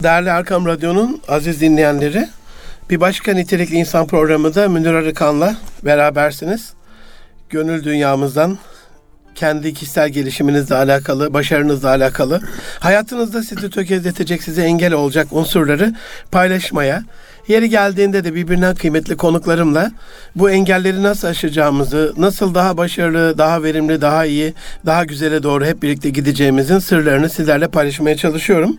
Değerli Erkam Radyo'nun aziz dinleyenleri, bir başka nitelikli insan programında Münir Arıkan'la berabersiniz. Gönül dünyamızdan, kendi kişisel gelişiminizle alakalı, başarınızla alakalı, hayatınızda sizi tökezletecek, size engel olacak unsurları paylaşmaya, yeri geldiğinde de birbirinden kıymetli konuklarımla bu engelleri nasıl aşacağımızı, nasıl daha başarılı, daha verimli, daha iyi, daha güzele doğru hep birlikte gideceğimizin sırlarını sizlerle paylaşmaya çalışıyorum.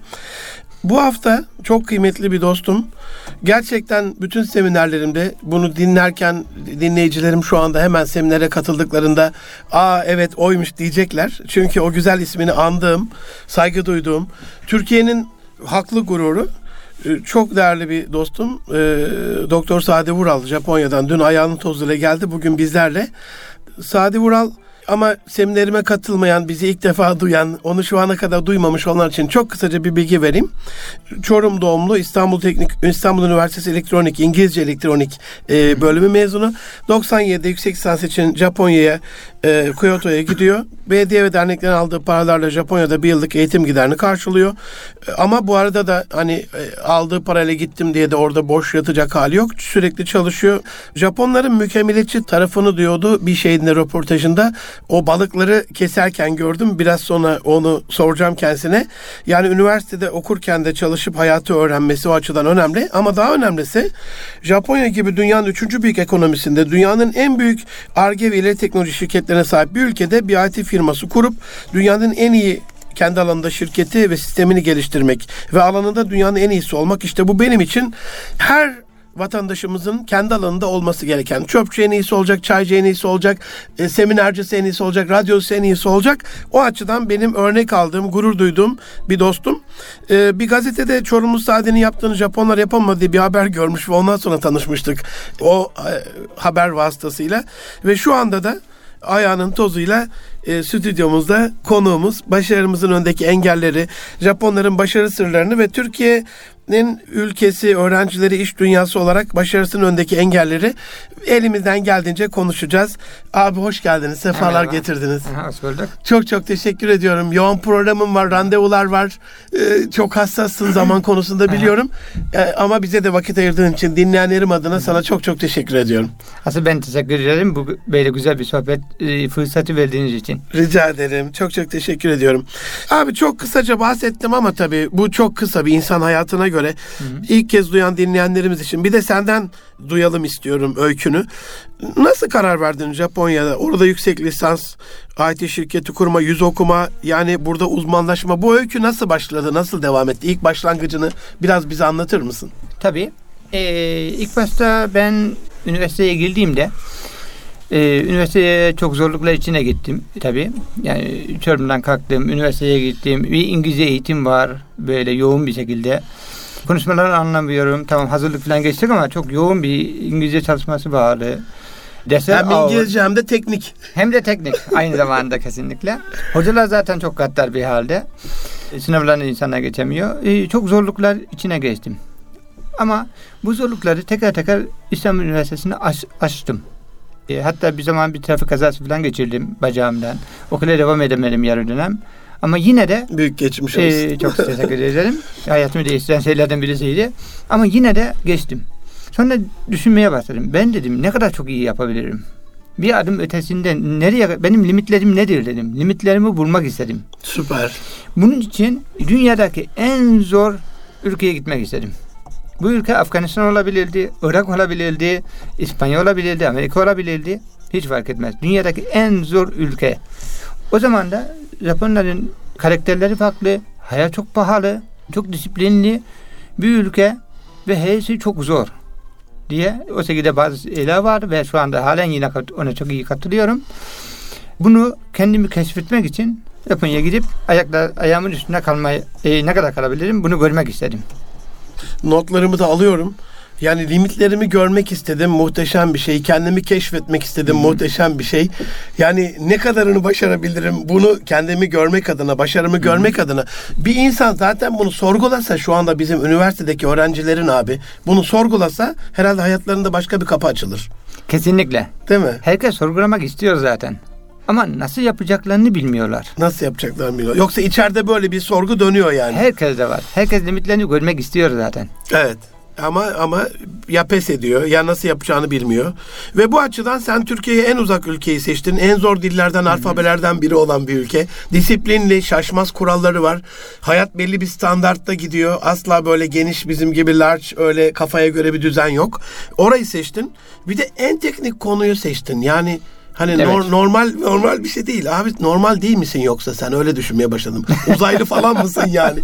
Bu hafta çok kıymetli bir dostum. Gerçekten bütün seminerlerimde bunu dinlerken dinleyicilerim şu anda hemen seminere katıldıklarında evet oymuş diyecekler. Çünkü o güzel ismini andığım, saygı duyduğum, Türkiye'nin haklı gururu, çok değerli bir dostum. Doktor Sadi Vural Japonya'dan dün ayağının tozuyla geldi. Bugün bizlerle. Sadi Vural ama seminerime katılmayan, bizi ilk defa duyan, onu şu ana kadar duymamış olanlar için çok kısaca bir bilgi vereyim. Çorum doğumlu, İstanbul Üniversitesi Elektronik, İngilizce Elektronik bölümü mezunu. 97'de yüksek lisans için Japonya'ya, Kyoto'ya gidiyor. Belediye ve derneklerin aldığı paralarla Japonya'da bir yıllık eğitim giderini karşılıyor. Ama bu arada da aldığı parayla gittim diye de orada boş yatacak hali yok. Sürekli çalışıyor. Japonların mükemmeliyetçi tarafını diyordu bir şeyinde, röportajında. O balıkları keserken gördüm. Biraz sonra onu soracağım kendisine. Yani üniversitede okurken de çalışıp hayatı öğrenmesi o açıdan önemli. Ama daha önemlisi Japonya gibi dünyanın 3. büyük ekonomisinde, dünyanın en büyük Ar-Ge ve ileri teknoloji şirketlerine sahip bir ülkede bir IT firması kurup dünyanın en iyi kendi alanında şirketi ve sistemini geliştirmek ve alanında dünyanın en iyisi olmak, işte bu benim için her vatandaşımızın kendi alanında olması gereken. Çöpçü en iyisi olacak, çaycı en iyisi olacak, seminercisi en iyisi olacak, radyosu en iyisi olacak. O açıdan benim örnek aldığım, gurur duyduğum bir dostum. Bir gazetede Çorumlu Sadi'nin yaptığını Japonlar yapamadı diye bir haber görmüş ve ondan sonra tanışmıştık o haber vasıtasıyla. Ve şu anda da ayağının tozuyla stüdyomuzda konuğumuz, başarımızın önündeki engelleri, Japonların başarı sırlarını ve Türkiye'nin ülkesi, öğrencileri, iş dünyası olarak başarısının önündeki engelleri elimizden geldiğince konuşacağız. Abi hoş geldiniz, sefalar getirdiniz. Hoş bulduk. Çok çok teşekkür ediyorum. Yoğun programım var, randevular var. Çok hassassın zaman konusunda biliyorum. Ama bize de vakit ayırdığın için dinleyenlerim adına sana çok çok teşekkür ediyorum. Asıl ben teşekkür ederim. Bu böyle güzel bir sohbet fırsatı verdiğiniz için. Rica ederim. Çok çok teşekkür ediyorum. Abi çok kısaca bahsettim ama tabii bu çok kısa bir insan hayatına göre. İlk kez duyan dinleyenlerimiz için bir de senden duyalım istiyorum öykünü. Nasıl karar verdin Japonya'da? Orada yüksek lisans, IT şirketi kurma, yüz okuma, yani burada uzmanlaşma. Bu öykü nasıl başladı? Nasıl devam etti? İlk başlangıcını biraz bize anlatır mısın? Tabii. İlk başta ben üniversiteye girdiğimde üniversiteye çok zorluklar içine gittim tabii. Yani Çorum'dan kalktım, üniversiteye gittim. Bir İngilizce eğitim var böyle yoğun bir şekilde. Konuşmaları anlamıyorum. Tamam, hazırlık falan geçtik ama çok yoğun bir İngilizce çalışması vardı. Hem İngilizce hem de teknik. Hem de teknik aynı zamanda kesinlikle. Hocalar zaten çok gaddar bir halde. Sınavlarını insanlar geçemiyor. Çok zorluklar içine geçtim. Ama bu zorlukları tekrar İstanbul Üniversitesi'ne aştım. Hatta bir zaman bir trafik kazası falan geçirdim bacağımdan. Okula devam edemedim yarı dönem. Ama yine de büyük geçmiş olsun. Çok teşekkür ederim. Hayatımı değiştiren şeylerden birisiydi. Ama yine de geçtim. Sonra düşünmeye başladım. Ben dedim ne kadar çok iyi yapabilirim. Bir adım ötesinde benim limitlerim nedir dedim. Limitlerimi bulmak istedim. Süper. Bunun için dünyadaki en zor ülkeye gitmek istedim. Bu ülke Afganistan olabilirdi, Irak olabilirdi, İspanya olabilirdi, Amerika olabilirdi. Hiç fark etmez. Dünyadaki en zor ülke. O zaman da Japonların karakterleri farklı, hayat çok pahalı, çok disiplinli bir ülke ve her şey çok zor diye o şekilde bazı şeyler var ve şu anda halen yine ona çok iyi katılıyorum. Bunu kendimi keşfetmek için Japonya'ya gidip ayağımın üstünde kalmayı ne kadar kalabilirim bunu görmek istedim. Notlarımı da alıyorum. Yani limitlerimi görmek istedim, muhteşem bir şey. Kendimi keşfetmek istedim, muhteşem bir şey. Yani ne kadarını başarabilirim, bunu kendimi görmek adına, başarımı görmek adına. Bir insan zaten bunu sorgulasa, şu anda bizim üniversitedeki öğrencilerin abi, bunu sorgulasa herhalde hayatlarında başka bir kapı açılır. Kesinlikle. Değil mi? Herkes sorgulamak istiyor zaten. Ama nasıl yapacaklarını bilmiyorlar. Nasıl yapacaklarını bilmiyor. Yoksa içeride böyle bir sorgu dönüyor yani. Herkes de var. Herkes limitlerini görmek istiyor zaten. Evet. Ama ya pes ediyor ya nasıl yapacağını bilmiyor. Ve bu açıdan sen Türkiye'ye en uzak ülkeyi seçtin. En zor dillerden, alfabelerden biri olan bir ülke. Disiplinli, şaşmaz kuralları var. Hayat belli bir standartta gidiyor. Asla böyle geniş bizim gibi large öyle kafaya göre bir düzen yok. Orayı seçtin. Bir de en teknik konuyu seçtin. Yani hani evet. normal bir şey değil. Abi normal değil misin yoksa sen öyle düşünmeye başladım. Uzaylı falan mısın yani?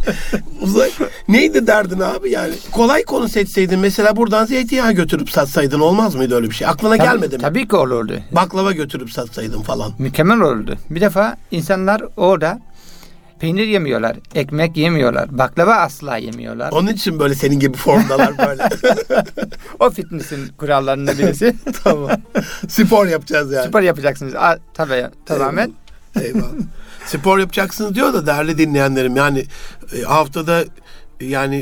Neydi derdin abi yani? Kolay konu seçseydin mesela buradan zeytinyağı götürüp satsaydın olmaz mıydı öyle bir şey? Aklına gelmedi mi? Tabii ki olurdu. Baklava götürüp satsaydın falan. Mükemmel olurdu. Bir defa insanlar orada peynir yemiyorlar, ekmek yemiyorlar, baklava asla yemiyorlar. Onun için böyle senin gibi formdalar böyle. O fitness'in kurallarından birisi. Tamam. Spor yapacağız yani. Spor yapacaksınız. Tabii tamamen. Eyvallah. Spor yapacaksınız diyor da değerli dinleyenlerim yani haftada yani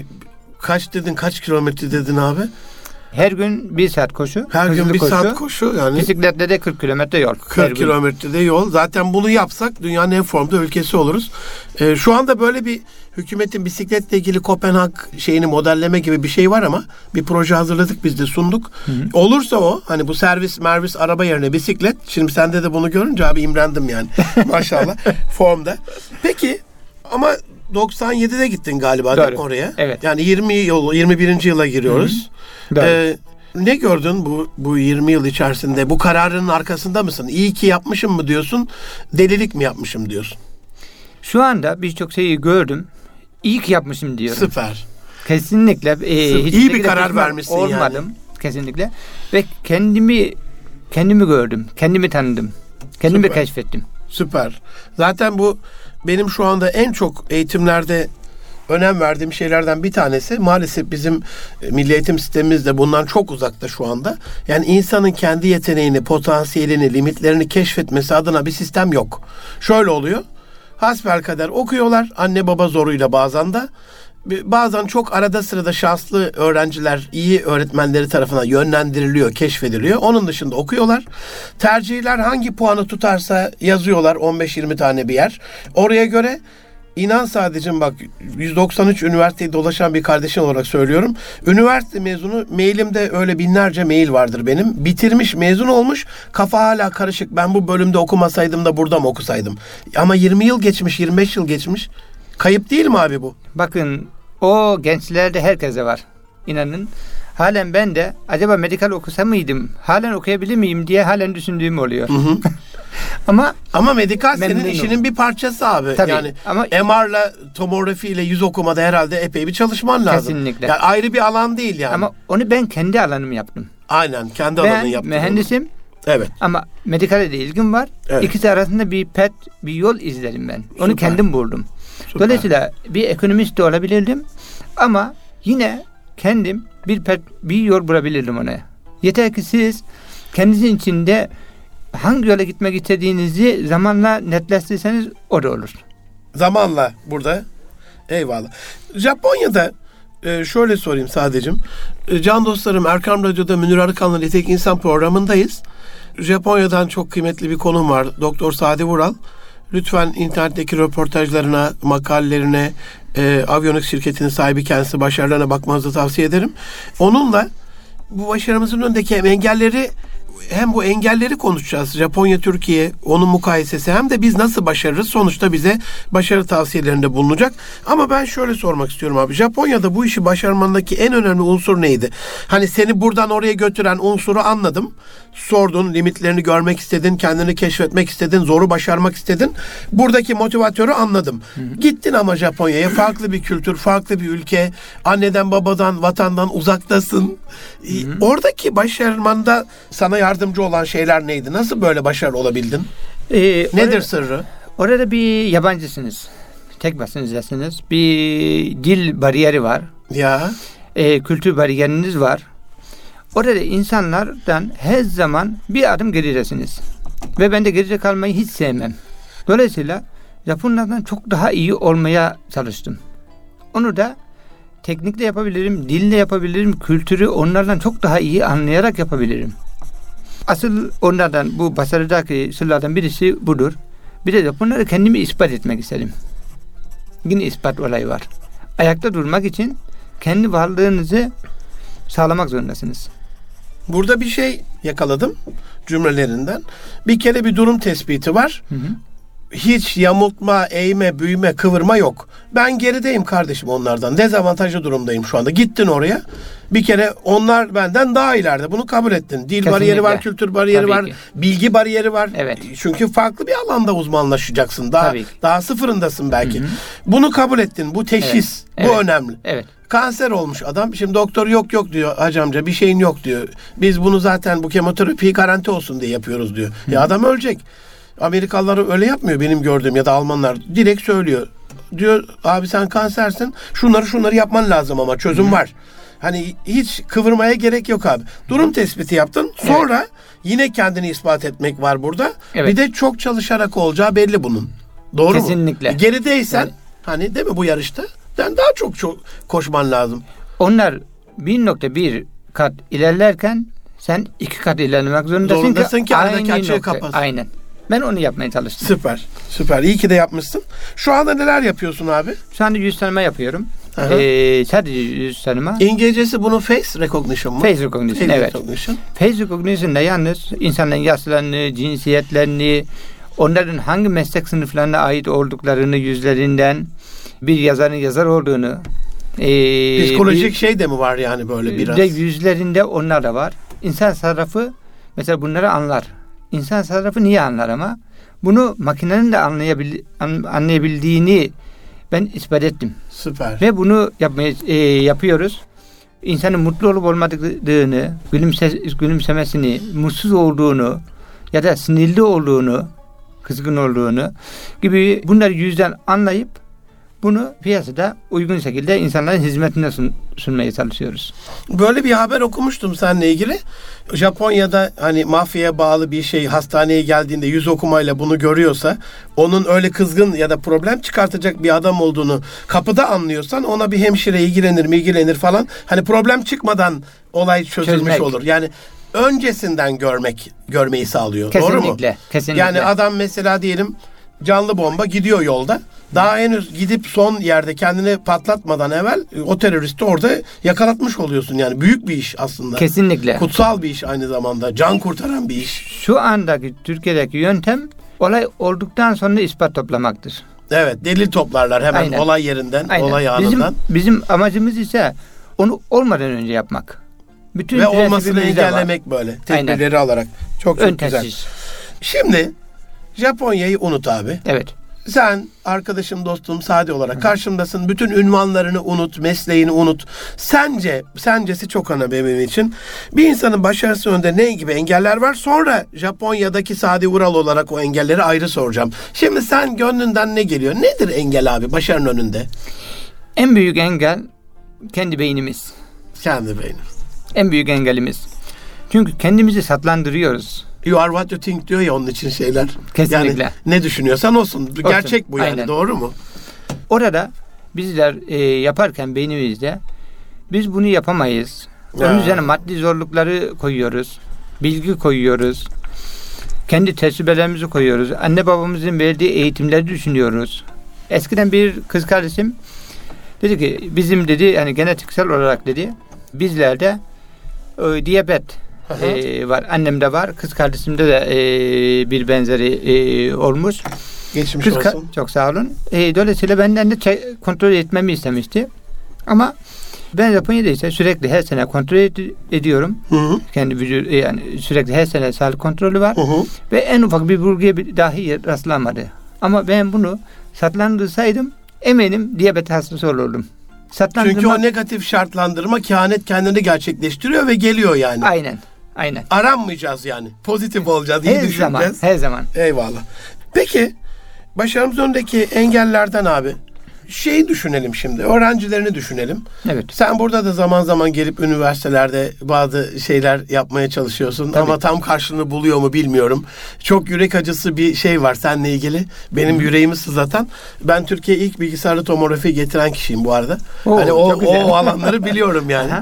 kaç kilometre dedin abi? Her gün 1 saat koşu. Her gün 1 saat koşu yani. Bisikletle de 40 kilometre yol. 40 kilometrede yol. Zaten bunu yapsak dünyanın en formda ülkesi oluruz. Şu anda böyle bir hükümetin bisikletle ilgili Kopenhag şeyini modelleme gibi bir şey var ama bir proje hazırladık biz de sunduk. Hı. Olursa o hani bu servis araba yerine bisiklet. Şimdi sende de bunu görünce abi imrendim yani. Maşallah formda. Peki ama 97'de gittin galiba değil mi oraya? Evet. Yani 21. yıla giriyoruz. Ne gördün bu 20 yıl içerisinde? Bu kararının arkasında mısın? İyi ki yapmışım mı diyorsun? Delilik mi yapmışım diyorsun? Şu anda birçok şeyi gördüm. İyi ki yapmışım diyorum. Süper. Kesinlikle. İyi bir karar vermişsin olmadım, yani. Kesinlikle. Ve kendimi gördüm. Kendimi tanıdım. Kendimi keşfettim. Süper. Zaten bu benim şu anda en çok eğitimlerde önem verdiğim şeylerden bir tanesi. Maalesef bizim milli eğitim sistemimiz de bundan çok uzakta şu anda. Yani insanın kendi yeteneğini, potansiyelini, limitlerini keşfetmesi adına bir sistem yok. Şöyle oluyor. Hasbelkader okuyorlar. Anne baba zoruyla bazen de. Bazen çok arada sırada şanslı öğrenciler iyi öğretmenleri tarafından yönlendiriliyor, keşfediliyor. Onun dışında okuyorlar. Tercihler hangi puanı tutarsa yazıyorlar 15-20 tane bir yer. Oraya göre İnan sadece bak 193 üniversiteye dolaşan bir kardeşim olarak söylüyorum. Üniversite mezunu mailimde öyle binlerce mail vardır benim. Bitirmiş, mezun olmuş. Kafa hala karışık. Ben bu bölümde okumasaydım da burada mı okusaydım? Ama 20 yıl geçmiş, 25 yıl geçmiş. Kayıp değil mi abi bu? Bakın o gençlerde herkese var. İnanın. Halen ben de acaba medikal okusa mıydım? Halen okuyabilir miyim diye halen düşündüğüm oluyor. Hı hı. Ama medikal senin işinin bir parçası abi. Tabii, yani ama MR'la, tomografiyle yüz okumada herhalde epey bir çalışman lazım. Kesinlikle. Yani ayrı bir alan değil yani. Ama onu ben kendi alanımı yaptım. Aynen kendi alanını yaptım. Ben mühendisim. Onu. Evet. Ama medikale de ilgim var. Evet. İkisi arasında bir yol izledim ben. Onu kendim buldum. Süper. Dolayısıyla bir ekonomist de olabilirdim. Ama yine kendim bir yol bulabilirdim ona. Yeter ki siz kendinizin içinde hangi yola gitmek istediğinizi zamanla netleştirirseniz o da olur. Zamanla burada. Eyvallah. Japonya'da şöyle sorayım sadece. Can dostlarım, Erkam Radyo'da Münir Arıkan'la Nitelik İnsan programındayız. Japonya'dan çok kıymetli bir konum var. Doktor Sadi Vural. Lütfen internetteki röportajlarına, makalelerine, Avionics şirketinin sahibi kendisi, başarılarına bakmanızı tavsiye ederim. Onunla bu başarımızın önündeki hem bu engelleri konuşacağız. Japonya, Türkiye, onun mukayesesi hem de biz nasıl başarırız? Sonuçta bize başarı tavsiyelerinde bulunacak. Ama ben şöyle sormak istiyorum abi. Japonya'da bu işi başarmandaki en önemli unsur neydi? Hani seni buradan oraya götüren unsuru anladım. Sordun, limitlerini görmek istedin, kendini keşfetmek istedin, zoru başarmak istedin. Buradaki motivatörü anladım. Gittin ama Japonya'ya, farklı bir kültür, farklı bir ülke, anneden, babadan, vatandan uzaktasın. Oradaki başarmanda sana yardımcı olan şeyler neydi? Nasıl böyle başarılı olabildin? Nedir sırrı? Orada bir yabancısınız. Tek başınızdasınız. Bir dil bariyeri var. Ya. Kültür bariyeriniz var. Orada insanlardan her zaman bir adım geridesiniz. Ve ben de geride kalmayı hiç sevmem. Dolayısıyla Japonlardan çok daha iyi olmaya çalıştım. Onu da teknikle yapabilirim, dille yapabilirim, kültürü onlardan çok daha iyi anlayarak yapabilirim. Asıl onlardan, bu başarıdaki sırlardan birisi budur. Bir de bunları kendimi ispat etmek istedim. Yine ispat olayı var. Ayakta durmak için kendi varlığınızı sağlamak zorundasınız. Burada bir şey yakaladım cümlelerinden. Bir kere bir durum tespiti var. Hı hı. Hiç yamultma, eğme, büyüme, kıvırma yok. Ben gerideyim kardeşim onlardan. Dezavantajlı durumdayım şu anda. Gittin oraya. Bir kere onlar benden daha ileride. Bunu kabul ettin. Dil Kesinlikle. bariyeri var, kültür bariyeri Tabii var, ki. bilgi bariyeri var. Evet. Çünkü farklı bir alanda uzmanlaşacaksın. Tabii ki. Daha sıfırındasın belki. Hı hı. Bunu kabul ettin. Bu teşhis. Evet. Bu Evet. önemli. Evet. Kanser olmuş adam. Şimdi doktor yok diyor hacı amca, bir şeyin yok diyor. Biz bunu zaten bu kemoterapiyi garanti olsun diye yapıyoruz diyor. Ya adam ölecek. Amerikalılar öyle yapmıyor benim gördüğüm, ya da Almanlar direkt söylüyor. Diyor abi sen kansersin. Şunları yapman lazım ama çözüm var. Hani hiç kıvırmaya gerek yok abi. Durum tespiti yaptın. Sonra yine kendini ispat etmek var burada. Evet. Bir de çok çalışarak olacağı belli bunun. Doğru mu? Kesinlikle. Gerideysen Yani- hani değil mi bu yarışta? Yani daha çok koşman lazım. Onlar 1.1 kat ilerlerken sen 2 kat ilerlemek zorundasın ki aradaki aynı açığı nokta. kapasın. Aynen. Ben onu yapmaya çalıştım. Süper. İyi ki de yapmışsın. Şu anda neler yapıyorsun abi? Şu anda yüz tanıma yapıyorum. Aha. Sadece yüz tanıma. İngilizcesi bunun face recognition mu? Face recognition, Face evet. recognition. Face recognition'da yalnız insanların yaşlarını, cinsiyetlerini, onların hangi meslek sınıflarına ait olduklarını, yüzlerinden, bir yazarın yazar olduğunu, Psikolojik şey de mi var yani böyle biraz? de yüzlerinde onlar da var. İnsan sarrafı mesela bunları anlar. İnsan sarrafı niye anlar ama? Bunu makinenin de anlayabildiğini ben ispat ettim. Süper. Ve bunu yapıyoruz. İnsanın mutlu olup olmadığını, gülümsemesini, mutsuz olduğunu ya da sinirli olduğunu, kızgın olduğunu gibi bunları yüzden anlayıp bunu piyasada uygun şekilde insanların hizmetine sunmaya çalışıyoruz. Böyle bir haber okumuştum seninle ilgili. Japonya'da hani mafyaya bağlı bir şey hastaneye geldiğinde yüz okumayla bunu görüyorsa, onun öyle kızgın ya da problem çıkartacak bir adam olduğunu kapıda anlıyorsan ona bir hemşire ilgilenir falan. Hani problem çıkmadan olay çözülmüş olur. Yani öncesinden görmeyi sağlıyor. Kesinlikle, Doğru mu? kesinlikle. Yani adam mesela diyelim canlı bomba gidiyor yolda. Daha henüz gidip son yerde kendini patlatmadan evvel o teröristi orada yakalatmış oluyorsun. Yani büyük bir iş aslında. Kesinlikle. Kutsal bir iş aynı zamanda. Can kurtaran bir iş. Şu andaki Türkiye'deki yöntem olay olduktan sonra ispat toplamaktır. Evet, delil toplarlar hemen Aynen. olay yerinden, Aynen. olay anından. Bizim amacımız ise onu olmadan önce yapmak. Bütün Ve olmasını prensibimizde var. engellemek böyle. Tedbirleri alarak. Çok Ön güzel. teşhis. Şimdi Japonya'yı unut abi. Evet. Sen arkadaşım, dostum, Sadi olarak karşımdasın. Bütün ünvanlarını unut, mesleğini unut. Sencesi çok önemli benim için. Bir insanın başarısı önünde ne gibi engeller var? Sonra Japonya'daki Sadi Ural olarak o engelleri ayrı soracağım. Şimdi sen gönlünden ne geliyor? Nedir engel abi başarının önünde? En büyük engel kendi beynimiz. Kendi beynim. En büyük engelimiz. Çünkü kendimizi satlandırıyoruz. You are what you think diyor ya onun için şeyler. Kesinlikle. Yani ne düşünüyorsan olsun. Gerçek bu yani. Aynen. Doğru mu? Orada bizler yaparken beynimizde biz bunu yapamayız. Onun üzerine maddi zorlukları koyuyoruz. Bilgi koyuyoruz. Kendi tecrübelerimizi koyuyoruz. Anne babamızın verdiği eğitimleri düşünüyoruz. Eskiden bir kız kardeşim dedi ki bizim dedi yani genetiksel olarak dedi bizlerde diyabet var. Annemde var. Kız kardeşimde de bir benzeri olmuş. Geçmiş olsun. Çok sağ olun. Dolayısıyla benden de kontrol etmemi istemişti. Ama ben Japonya'da ise sürekli her sene kontrol ediyorum. Hı-hı. Kendi vücudu yani sürekli her sene sağlık kontrolü var. Hı-hı. Ve en ufak bir bulguya dahi rastlanmadı. Ama ben bunu satlandırsaydım eminim diyabet hastası olurdum. Çünkü o negatif şartlandırma kehanet kendini gerçekleştiriyor ve geliyor yani. Aynen. Aranmayacağız yani. Pozitif olacağız. İyi düşüneceğiz. Her zaman. Eyvallah. Peki başarımız önündeki engellerden abi düşünelim şimdi. Öğrencilerini düşünelim. Evet. Sen burada da zaman zaman gelip üniversitelerde bazı şeyler yapmaya çalışıyorsun. Tabii. Ama tam karşılığını buluyor mu bilmiyorum. Çok yürek acısı bir şey var seninle ilgili. Benim yüreğimi sızlatan. Ben Türkiye'ye ilk bilgisayarlı tomografi getiren kişiyim bu arada. Hani o alanları biliyorum yani.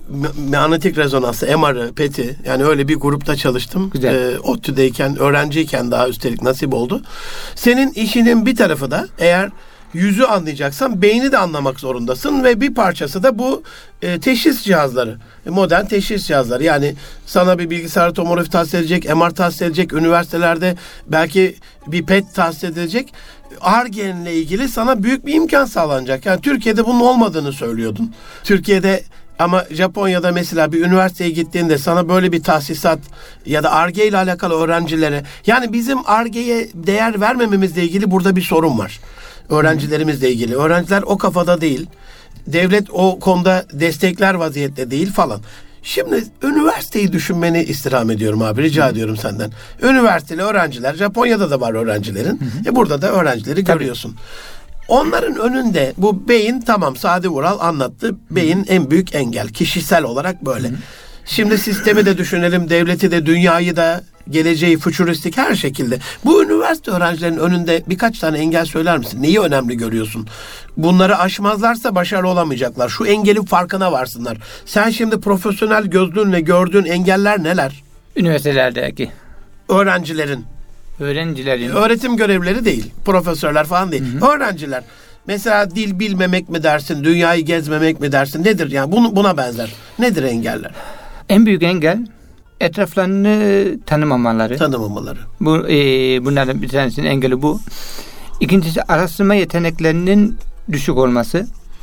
manyetik rezonansı, MR'ı, PET'i, yani öyle bir grupta çalıştım. ODTÜ'deyken, öğrenciyken daha üstelik nasip oldu. Senin işinin bir tarafı da eğer yüzü anlayacaksan beyni de anlamak zorundasın ve bir parçası da bu teşhis cihazları. Modern teşhis cihazları. Yani sana bir bilgisayar tomografi tahsis edilecek, MR tahsis edilecek, üniversitelerde belki bir PET tahsis edilecek. Ar-Ge'yle ilgili sana büyük bir imkan sağlanacak. Yani Türkiye'de bunun olmadığını söylüyordun. Türkiye'de ama Japonya'da mesela bir üniversiteye gittiğinde sana böyle bir tahsisat ya da Ar-Ge ile alakalı öğrencilere, yani bizim Ar-Ge'ye değer vermememizle ilgili burada bir sorun var. Öğrencilerimizle ilgili. Öğrenciler o kafada değil. Devlet o konuda destekler vaziyette değil falan. Şimdi üniversiteyi düşünmeni istirham ediyorum abi. Rica ediyorum senden. Üniversiteli öğrenciler, Japonya'da da var öğrencilerin. Burada da öğrencileri görüyorsun. Onların önünde bu beyin, tamam, Sadi Vural anlattı. Beyin en büyük engel. Kişisel olarak böyle. Şimdi sistemi de düşünelim, devleti de, dünyayı da, geleceği, fütüristik her şekilde. Bu üniversite öğrencilerinin önünde birkaç tane engel söyler misin? Neyi önemli görüyorsun? Bunları aşmazlarsa başarılı olamayacaklar. Şu engelin farkına varsınlar. Sen şimdi profesyonel gözlüğünle gördüğün engeller neler? Üniversitelerdeki Öğrencilerin. Öğretim görevlileri değil. Profesörler falan değil. Öğrenciler. Mesela dil bilmemek mi dersin? Dünyayı gezmemek mi dersin? Nedir? Yani buna benzer. Nedir engeller? En büyük engel etraflarını tanımamaları. Bunlardan bir tanesinin engeli bu. İkincisi araştırma yeteneklerinin düşük olması.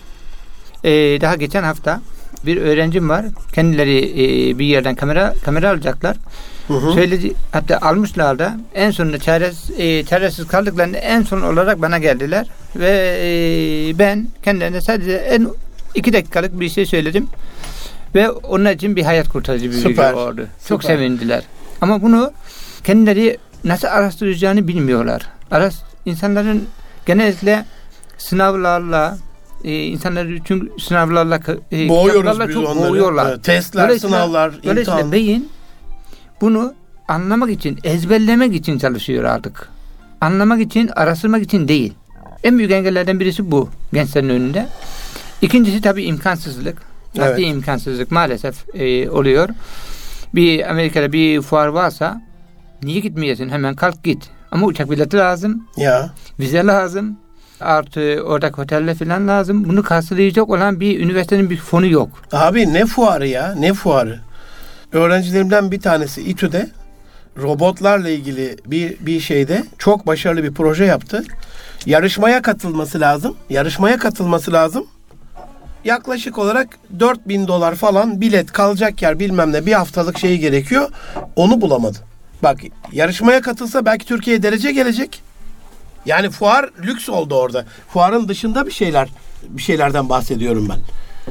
Daha geçen hafta bir öğrencim var. Kendileri bir yerden kamera alacaklar. Söyledi, hatta almışlar da en sonunda çaresiz kaldıklarında en son olarak bana geldiler ve ben kendilerine sadece 2 dakikalık bir şey söyledim ve onun için bir hayat kurtarıcı bir video oldu. Çok sevindiler. Ama bunu kendileri nasıl araştıracağını bilmiyorlar. İnsanların genellikle sınavlarla insanları çünkü sınavlarla boğuyoruz biz çok onları. boğuyorlar. Testler, sınavlar, dolayısıyla imtihan. Beyin bunu anlamak için, ezberlemek için çalışıyor artık. Anlamak için, araştırmak için değil. En büyük engellerden birisi bu gençlerin önünde. İkincisi tabii imkansızlık. Maddi imkansızlık maalesef oluyor. Bir Amerika'da bir fuar varsa niye gitmeyesin? Hemen kalk git. Ama uçak bileti lazım. Vize lazım. Artı oradaki oteller falan lazım. Bunu karşılayacak olan bir üniversitenin bir fonu yok. Abi ne fuarı ya? Ne fuarı? Öğrencilerimden bir tanesi İTÜ'de robotlarla ilgili bir şeyde çok başarılı bir proje yaptı. Yarışmaya katılması lazım. Yaklaşık olarak $4.000 falan bilet, kalacak yer, bilmem ne, bir haftalık şeyi gerekiyor. Onu bulamadı. Bak, yarışmaya katılsa belki Türkiye'ye derece gelecek. Yani fuar lüks oldu orada. Fuarın dışında bir şeylerden bahsediyorum ben.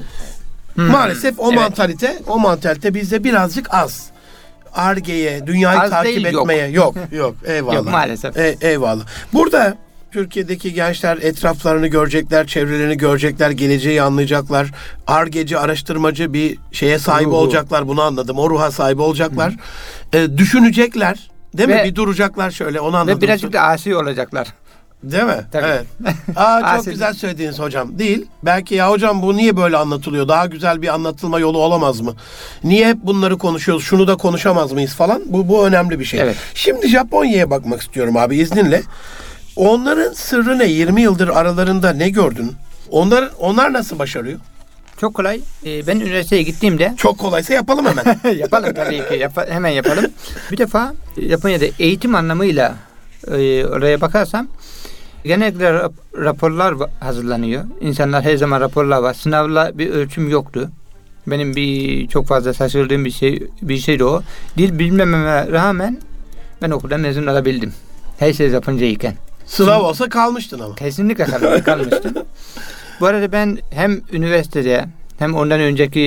Maalesef o mantalite bizde birazcık az. Ar-Ge'ye, dünyayı az takip değil, etmeye yok. Eyvallah. Yok maalesef. Eyvallah. Burada Türkiye'deki gençler etraflarını görecekler, çevrelerini görecekler, geleceği anlayacaklar. Ar-Ge'ci, araştırmacı bir şeye sahip olacaklar. Bunu anladım. O ruha sahip olacaklar. Düşünecekler. Değil mi? Bir duracaklar şöyle, onu anladım. Ve birazcık da asi olacaklar. Değil mi? Tabii. Evet. Çok güzel söylediğiniz hocam. Değil. Belki ya hocam bu niye böyle anlatılıyor? Daha güzel bir anlatılma yolu olamaz mı? Niye hep bunları konuşuyoruz? Şunu da konuşamaz mıyız falan? Bu önemli bir şey. Evet. Şimdi Japonya'ya bakmak istiyorum abi, izninle. Onların sırrı ne? 20 yıldır aralarında ne gördün? Onlar nasıl başarıyor? Çok kolay. Ben üniversiteye gittiğimde... Çok kolaysa yapalım hemen. Yapalım tabii ki. Hemen yapalım. Bir defa Japonya'da eğitim anlamıyla oraya bakarsam genellikle raporlar hazırlanıyor. İnsanlar her zaman raporlar var. Sınavla bir ölçüm yoktu. Benim çok fazla şaşırdığım bir şeydi o. Dil bilmememe rağmen ben okuldan mezun olabildim. Her şey Japoncayken. Sınav olsa kalmıştın ama. Kesinlikle kalmıştım. Bu arada ben hem üniversitede hem ondan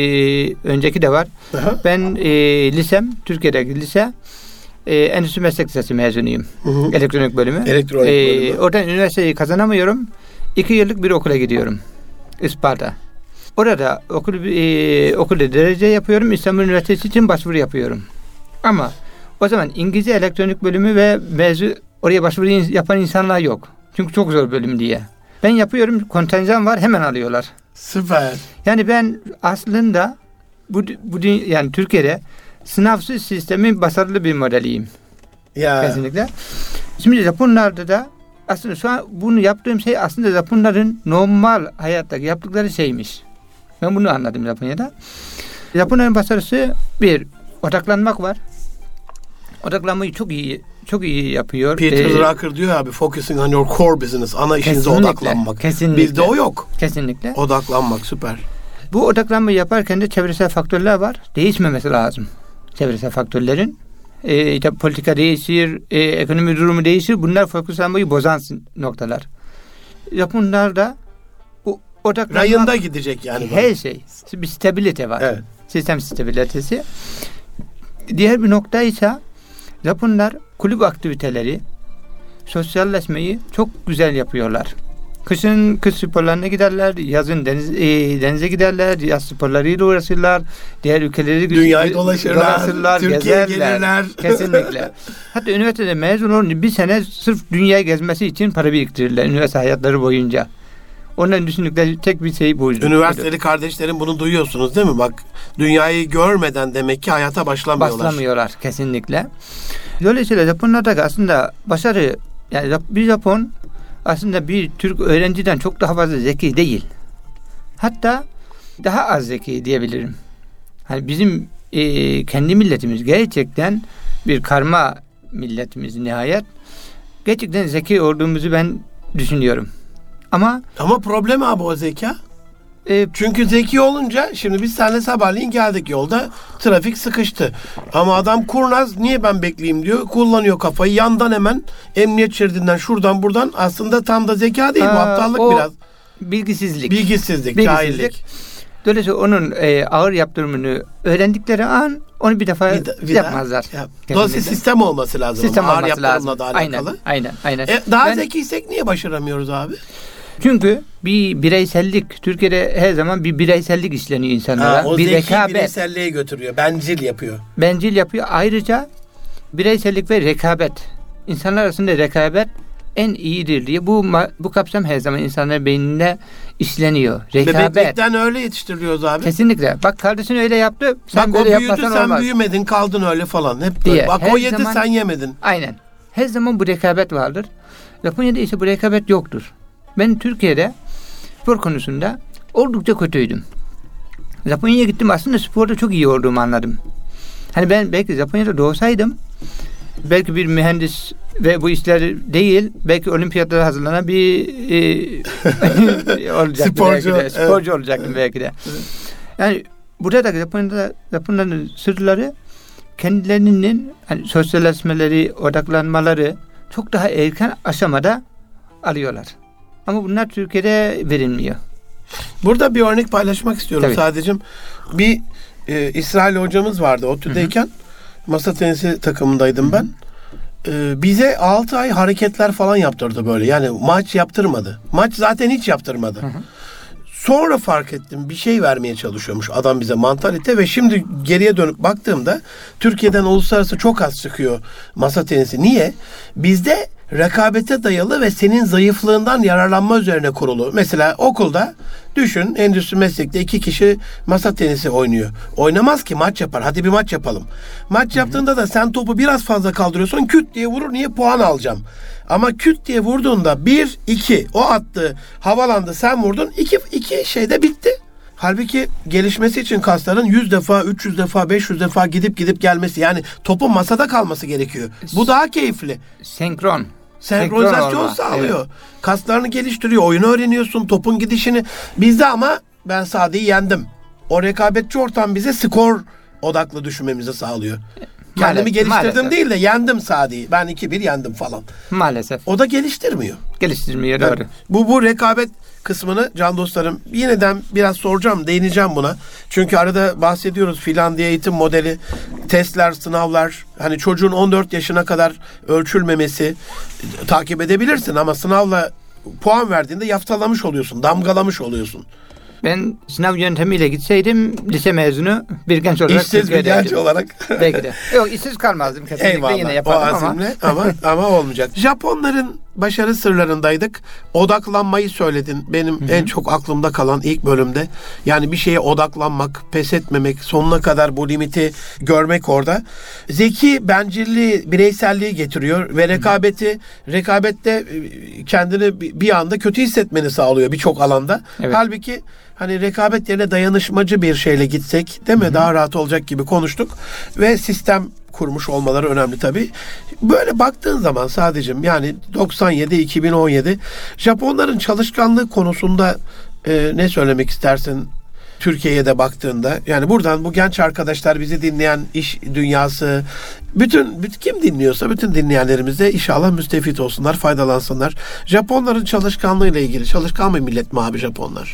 önceki de var. Aha. Ben Türkiye'deki lise Endüstri Meslek Lisesi mezunuyum. Elektronik bölümü. Oradan üniversiteyi kazanamıyorum. 2 yıllık bir okula gidiyorum. Isparta. Orada okulda derece yapıyorum. İstanbul Üniversitesi için başvuru yapıyorum. Ama o zaman İngilizce elektronik bölümü ve oraya başvuru yapan insanlar yok. Çünkü çok zor bölüm diye. Ben yapıyorum, kontenjan var, hemen alıyorlar. Süper. Yani ben aslında yani Türkiye'de sınavsız sistemin başarılı bir modeliyim. Ya. Kesinlikle. Şimdi Japonlarda da aslında şu an bunu yaptığım şey aslında Japonların normal hayattaki yaptıkları şeymiş. Ben bunu anladım Japonya'da. Japonların başarısı bir, odaklanmak var. Odaklanmayı çok iyi yapıyor. Peter Drucker diyor abi, focusing on your core business. Ana işinize odaklanmak. Kesinlikle. Bizde o yok. Kesinlikle. Odaklanmak süper. Bu odaklanmayı yaparken de çevresel faktörler var. Değişmemesi lazım çevresel faktörlerin. Politika değişir, ekonomi durumu değişir. Bunlar fokuslanmayı bozan noktalar. Japonlar da odaklanmak... Rayında gidecek yani. Her şey. Bir stabilite var. Evet. Sistem stabilitesi. Diğer bir nokta ise Japonlar kulüp aktiviteleri, sosyalleşmeyi çok güzel yapıyorlar. Kışın kış sporlarına giderler, yazın denize giderler, yaz sporlarıyla uğraşırlar, diğer ülkeleri dünyayı dolaşırlar, Türkiye'ye gelirler. Kesinlikle. Hatta üniversitede mezun olunca bir sene sırf dünyayı gezmesi için para biriktirirler üniversite hayatları boyunca. Onların düşündükleri tek bir şey buydu. Üniversiteli kardeşlerim bunu duyuyorsunuz değil mi? Bak, dünyayı görmeden demek ki hayata başlamıyorlar. Kesinlikle. Dolayısıyla Japonlarda aslında başarı, yani bir Japon aslında bir Türk öğrenciden çok daha fazla zeki değil. Hatta daha az zeki diyebilirim. Hani bizim kendi milletimiz gerçekten bir karma milletimiz nihayet. Gerçekten zeki olduğumuzu ben düşünüyorum. Ama problem abi o zeka. Çünkü zeki olunca, şimdi biz seninle sabahleyin geldik, yolda trafik sıkıştı. Ama adam kurnaz, niye ben bekleyeyim diyor. Kullanıyor kafayı. Yandan hemen emniyet şeridinden şuradan buradan, aslında tam da zeka değil. Bu aptallık biraz. Bilgisizlik. Cahillik. Dolayısıyla onun ağır yaptırımını öğrendikleri an onu bir defa yapmazlar. Dolayısıyla sistem olması lazım. Sistem ağır olması lazım. Da alakalı. Aynen. Daha zekiysek niye başaramıyoruz abi? Çünkü bir bireysellik, Türkiye'de her zaman bir bireysellik işleniyor insanlara. O bir zeki rekabet. bireyselliğe götürüyor. Bencil yapıyor. Ayrıca bireysellik ve rekabet. İnsanlar arasında rekabet en iyidir diye bu kapsam her zaman insanların beyninde işleniyor. Rekabet. Bebeklikten öyle yetiştiriliyoruz abi. Kesinlikle. Bak, kardeşin öyle yaptı. Sen bak, böyle o büyüdü, yapmasan sen olmaz. büyümedin, kaldın öyle falan. Hep diye. böyle. Bak, Her o yedi, zaman, sen yemedin. Aynen. Her zaman bu rekabet vardır. Japonya'da ise bu rekabet yoktur. Ben Türkiye'de spor konusunda oldukça kötüydüm. Japonya'ya gittim, aslında sporda çok iyi olduğumu anladım. Hani ben belki Japonya'da doğsaydım, belki bir mühendis ve bu işler değil, belki olimpiyatlara hazırlanan bir olacaktım sporcu, belki de. Sporcu olacaktım belki de. Yani burada da Japonların sırları kendilerinin hani sosyalleşmeleri, odaklanmaları çok daha erken aşamada alıyorlar. Ama bunlar Türkiye'de verilmiyor. Burada bir örnek paylaşmak istiyorum. Tabii. Sadece bir İsrail hocamız vardı. ODTÜ'deyken masa tenisi takımındaydım ben. Bize 6 ay hareketler falan yaptırdı böyle. Yani maç yaptırmadı. Maç zaten hiç yaptırmadı. Sonra fark ettim, bir şey vermeye çalışıyormuş adam bize, mantalite, ve şimdi geriye dönüp baktığımda Türkiye'den uluslararası çok az çıkıyor masa tenisi. Niye? Bizde rekabete dayalı ve senin zayıflığından yararlanma üzerine kurulu. Mesela okulda düşün, endüstri meslekte 2 kişi masa tenisi oynuyor. Oynamaz ki, maç yapar. Hadi bir maç yapalım. Maç yaptığında da sen topu biraz fazla kaldırıyorsun, küt diye vurur. Niye? Puan alacağım. Ama küt diye vurduğunda 1-2 o attı, havalandı, sen vurdun, 2 şeyde bitti. Halbuki gelişmesi için kasların 100 defa, 300 defa, 500 defa gidip gelmesi, yani topun masada kalması gerekiyor. Bu daha keyifli. Senkronizasyon sağlıyor. Evet. Kaslarını geliştiriyor, oyunu öğreniyorsun, topun gidişini. Bizde ama ben Sadık'ı yendim. O rekabetçi ortam bize skor odaklı düşünmemizi sağlıyor. Kendimi geliştirdim değil de yendim Sadık'ı. Ben 2-1 yendim falan. Maalesef. O da geliştirmiyor. Doğru. Bu rekabet kısmını can dostlarım yeniden biraz soracağım, değineceğim buna. Çünkü arada bahsediyoruz Finlandiya eğitim modeli, testler, sınavlar. Hani çocuğun 14 yaşına kadar ölçülmemesi, takip edebilirsin ama sınavla puan verdiğinde yaftalamış oluyorsun, damgalamış oluyorsun. Ben sınav yöntemiyle gitseydim lise mezunu bir genç olarak. İşsiz bir genç olarak. Belki de. Yok, işsiz kalmazdım kesinlikle. Eyvallah, yine yapardım o azimle ama olmayacak. Japonların başarı sırlarındaydık. Odaklanmayı söyledin. Benim en çok aklımda kalan ilk bölümde. Yani bir şeye odaklanmak, pes etmemek, sonuna kadar bu limiti görmek orada. Zeki, bencilliği, bireyselliği getiriyor ve rekabette kendini bir anda kötü hissetmeni sağlıyor birçok alanda. Evet. Halbuki hani rekabet yerine dayanışmacı bir şeyle gitsek, değil mi? Daha rahat olacak gibi konuştuk ve sistem kurmuş olmaları önemli tabii. Böyle baktığın zaman sadece yani 97-2017 Japonların çalışkanlığı konusunda ne söylemek istersin Türkiye'ye de baktığında? Yani buradan bu genç arkadaşlar, bizi dinleyen iş dünyası, bütün kim dinliyorsa bütün dinleyenlerimiz de inşallah müstefit olsunlar, faydalansınlar. Japonların çalışkanlığıyla ilgili, çalışkan bir millet mi abi Japonlar?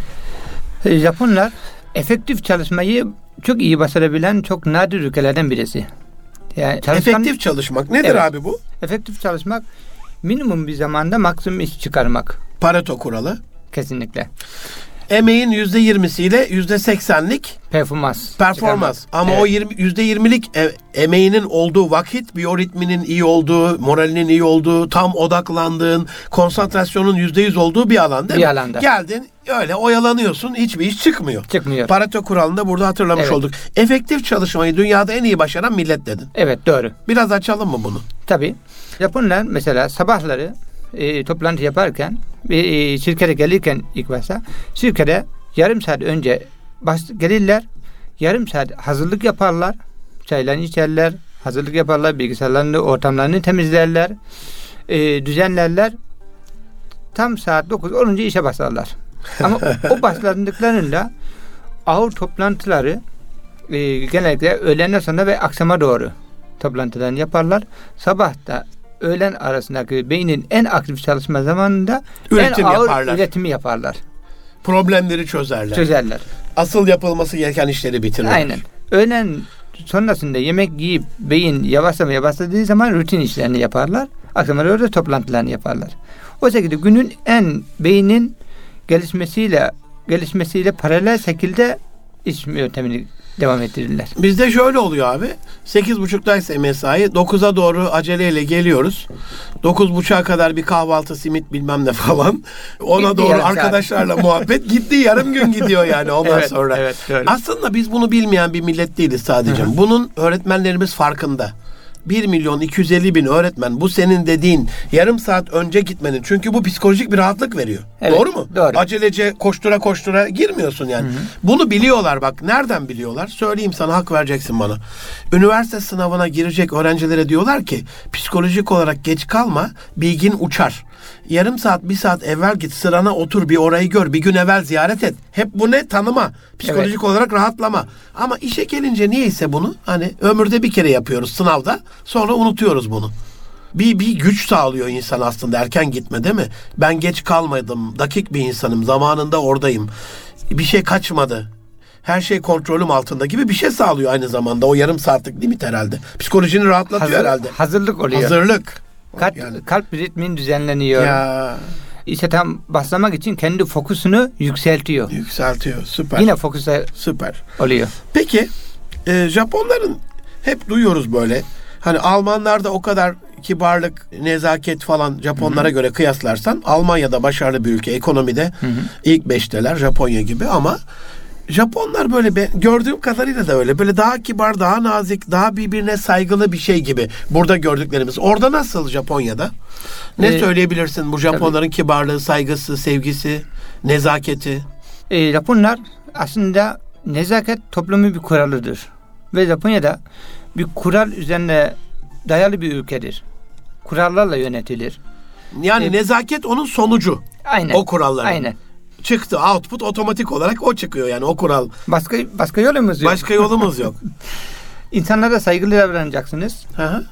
Japonlar efektif çalışmayı çok iyi başarabilen çok nadir ülkelerden birisi. Yani Efektif çalışmak nedir abi bu? Efektif çalışmak, minimum bir zamanda maksimum iş çıkarmak. Pareto kuralı. Kesinlikle. Emeğin %20'siyle %80'lik Performans. Ama Evet. o %20'lik emeğinin olduğu vakit, biyoritminin iyi olduğu, moralinin iyi olduğu, tam odaklandığın, konsantrasyonun %100 olduğu bir alan değil mi? Bir alanda. Geldin öyle oyalanıyorsun, hiçbir iş çıkmıyor. Çıkmıyor. Pareto kuralını da burada hatırlamış Evet. olduk. Efektif çalışmayı dünyada en iyi başaran millet dedin. Evet, doğru. Biraz açalım mı bunu? Tabii. Japonlar mesela sabahları toplantı yaparken şirkete gelirken ilk başta şirkete yarım saat önce gelirler. Yarım saat hazırlık yaparlar. Çaylarını içerler. Hazırlık yaparlar. Bilgisayarlarını, ortamlarını temizlerler. Düzenlerler. Tam saat 9 olunca işe başlarlar. Ama o başladıklarında ağır toplantıları genellikle öğlenden sonra ve akşama doğru toplantılarını yaparlar. Sabah da öğlen arasındaki beynin en aktif çalışma zamanında Üretim en ağır yaparlar. üretimi yaparlar. Problemleri çözerler. Asıl yapılması gereken işleri bitirirler. Aynen. Öğlen sonrasında yemek yiyip beyin yavaşlamaya başladığı zaman rutin işlerini yaparlar. Akşama doğru da toplantılarını yaparlar. O şekilde günün beynin gelişmesiyle paralel şekilde iş yöntemini devam ettirirler. Bizde şöyle oluyor abi. 8.30'daysa mesai, 9'a doğru aceleyle geliyoruz. 9.30'a kadar bir kahvaltı, simit bilmem ne falan. Ona Gitti doğru yarım arkadaşlarla muhabbet gitti. Yarım gün gidiyor yani ondan sonra. Evet, doğru. Aslında biz bunu bilmeyen bir millet değiliz sadece. Hı-hı. Bunun öğretmenlerimiz farkında. 1.250.000 öğretmen bu senin dediğin yarım saat önce gitmenin. Çünkü bu psikolojik bir rahatlık veriyor. Evet, doğru mu? doğru. Acelece koştura girmiyorsun yani. Hı-hı. Bunu biliyorlar bak. Nereden biliyorlar? Söyleyeyim sana, hak vereceksin bana. Üniversite sınavına girecek öğrencilere diyorlar ki psikolojik olarak geç kalma, bilgin uçar. Yarım saat, bir saat evvel git, sırana otur, bir orayı gör, bir gün evvel ziyaret et. Hep bu ne? Tanıma. Psikolojik olarak rahatlama. Ama işe gelince niyeyse bunu hani ömürde bir kere yapıyoruz sınavda, sonra unutuyoruz bunu. Bir güç sağlıyor insan aslında erken gitme, değil mi? Ben geç kalmadım, dakik bir insanım, zamanında oradayım. Bir şey kaçmadı. Her şey kontrolüm altında gibi bir şey sağlıyor aynı zamanda. O yarım saatlik limit herhalde. Psikolojini rahatlatıyor herhalde. Hazırlık oluyor. Hazırlık. Kalp ritmin düzenleniyor. Ya. İşte tam başlamak için kendi fokusunu yükseltiyor. Süper. Yine fokusa süper oluyor. Peki Japonların hep duyuyoruz böyle. Hani Almanlarda o kadar kibarlık, nezaket falan Japonlara göre kıyaslarsan Almanya'da başarılı bir ülke ekonomide. İlk 5'teler Japonya gibi ama Japonlar böyle gördüğüm kadarıyla da öyle. Böyle daha kibar, daha nazik, daha birbirine saygılı bir şey gibi. Burada gördüklerimiz. Orada nasıl Japonya'da? Ne söyleyebilirsin bu Japonların tabii kibarlığı, saygısı, sevgisi, nezaketi? Japonlar aslında nezaket toplumun bir kuralıdır. Ve Japonya'da bir kural üzerine dayalı bir ülkedir. Kurallarla yönetilir. Yani nezaket onun sonucu. Aynen. O kuralların. Aynen. Çıktı, output otomatik olarak o çıkıyor yani o kural. Başka yolumuz yok. Başka yolumuz yok. İnsanlara saygılı davranacaksınız.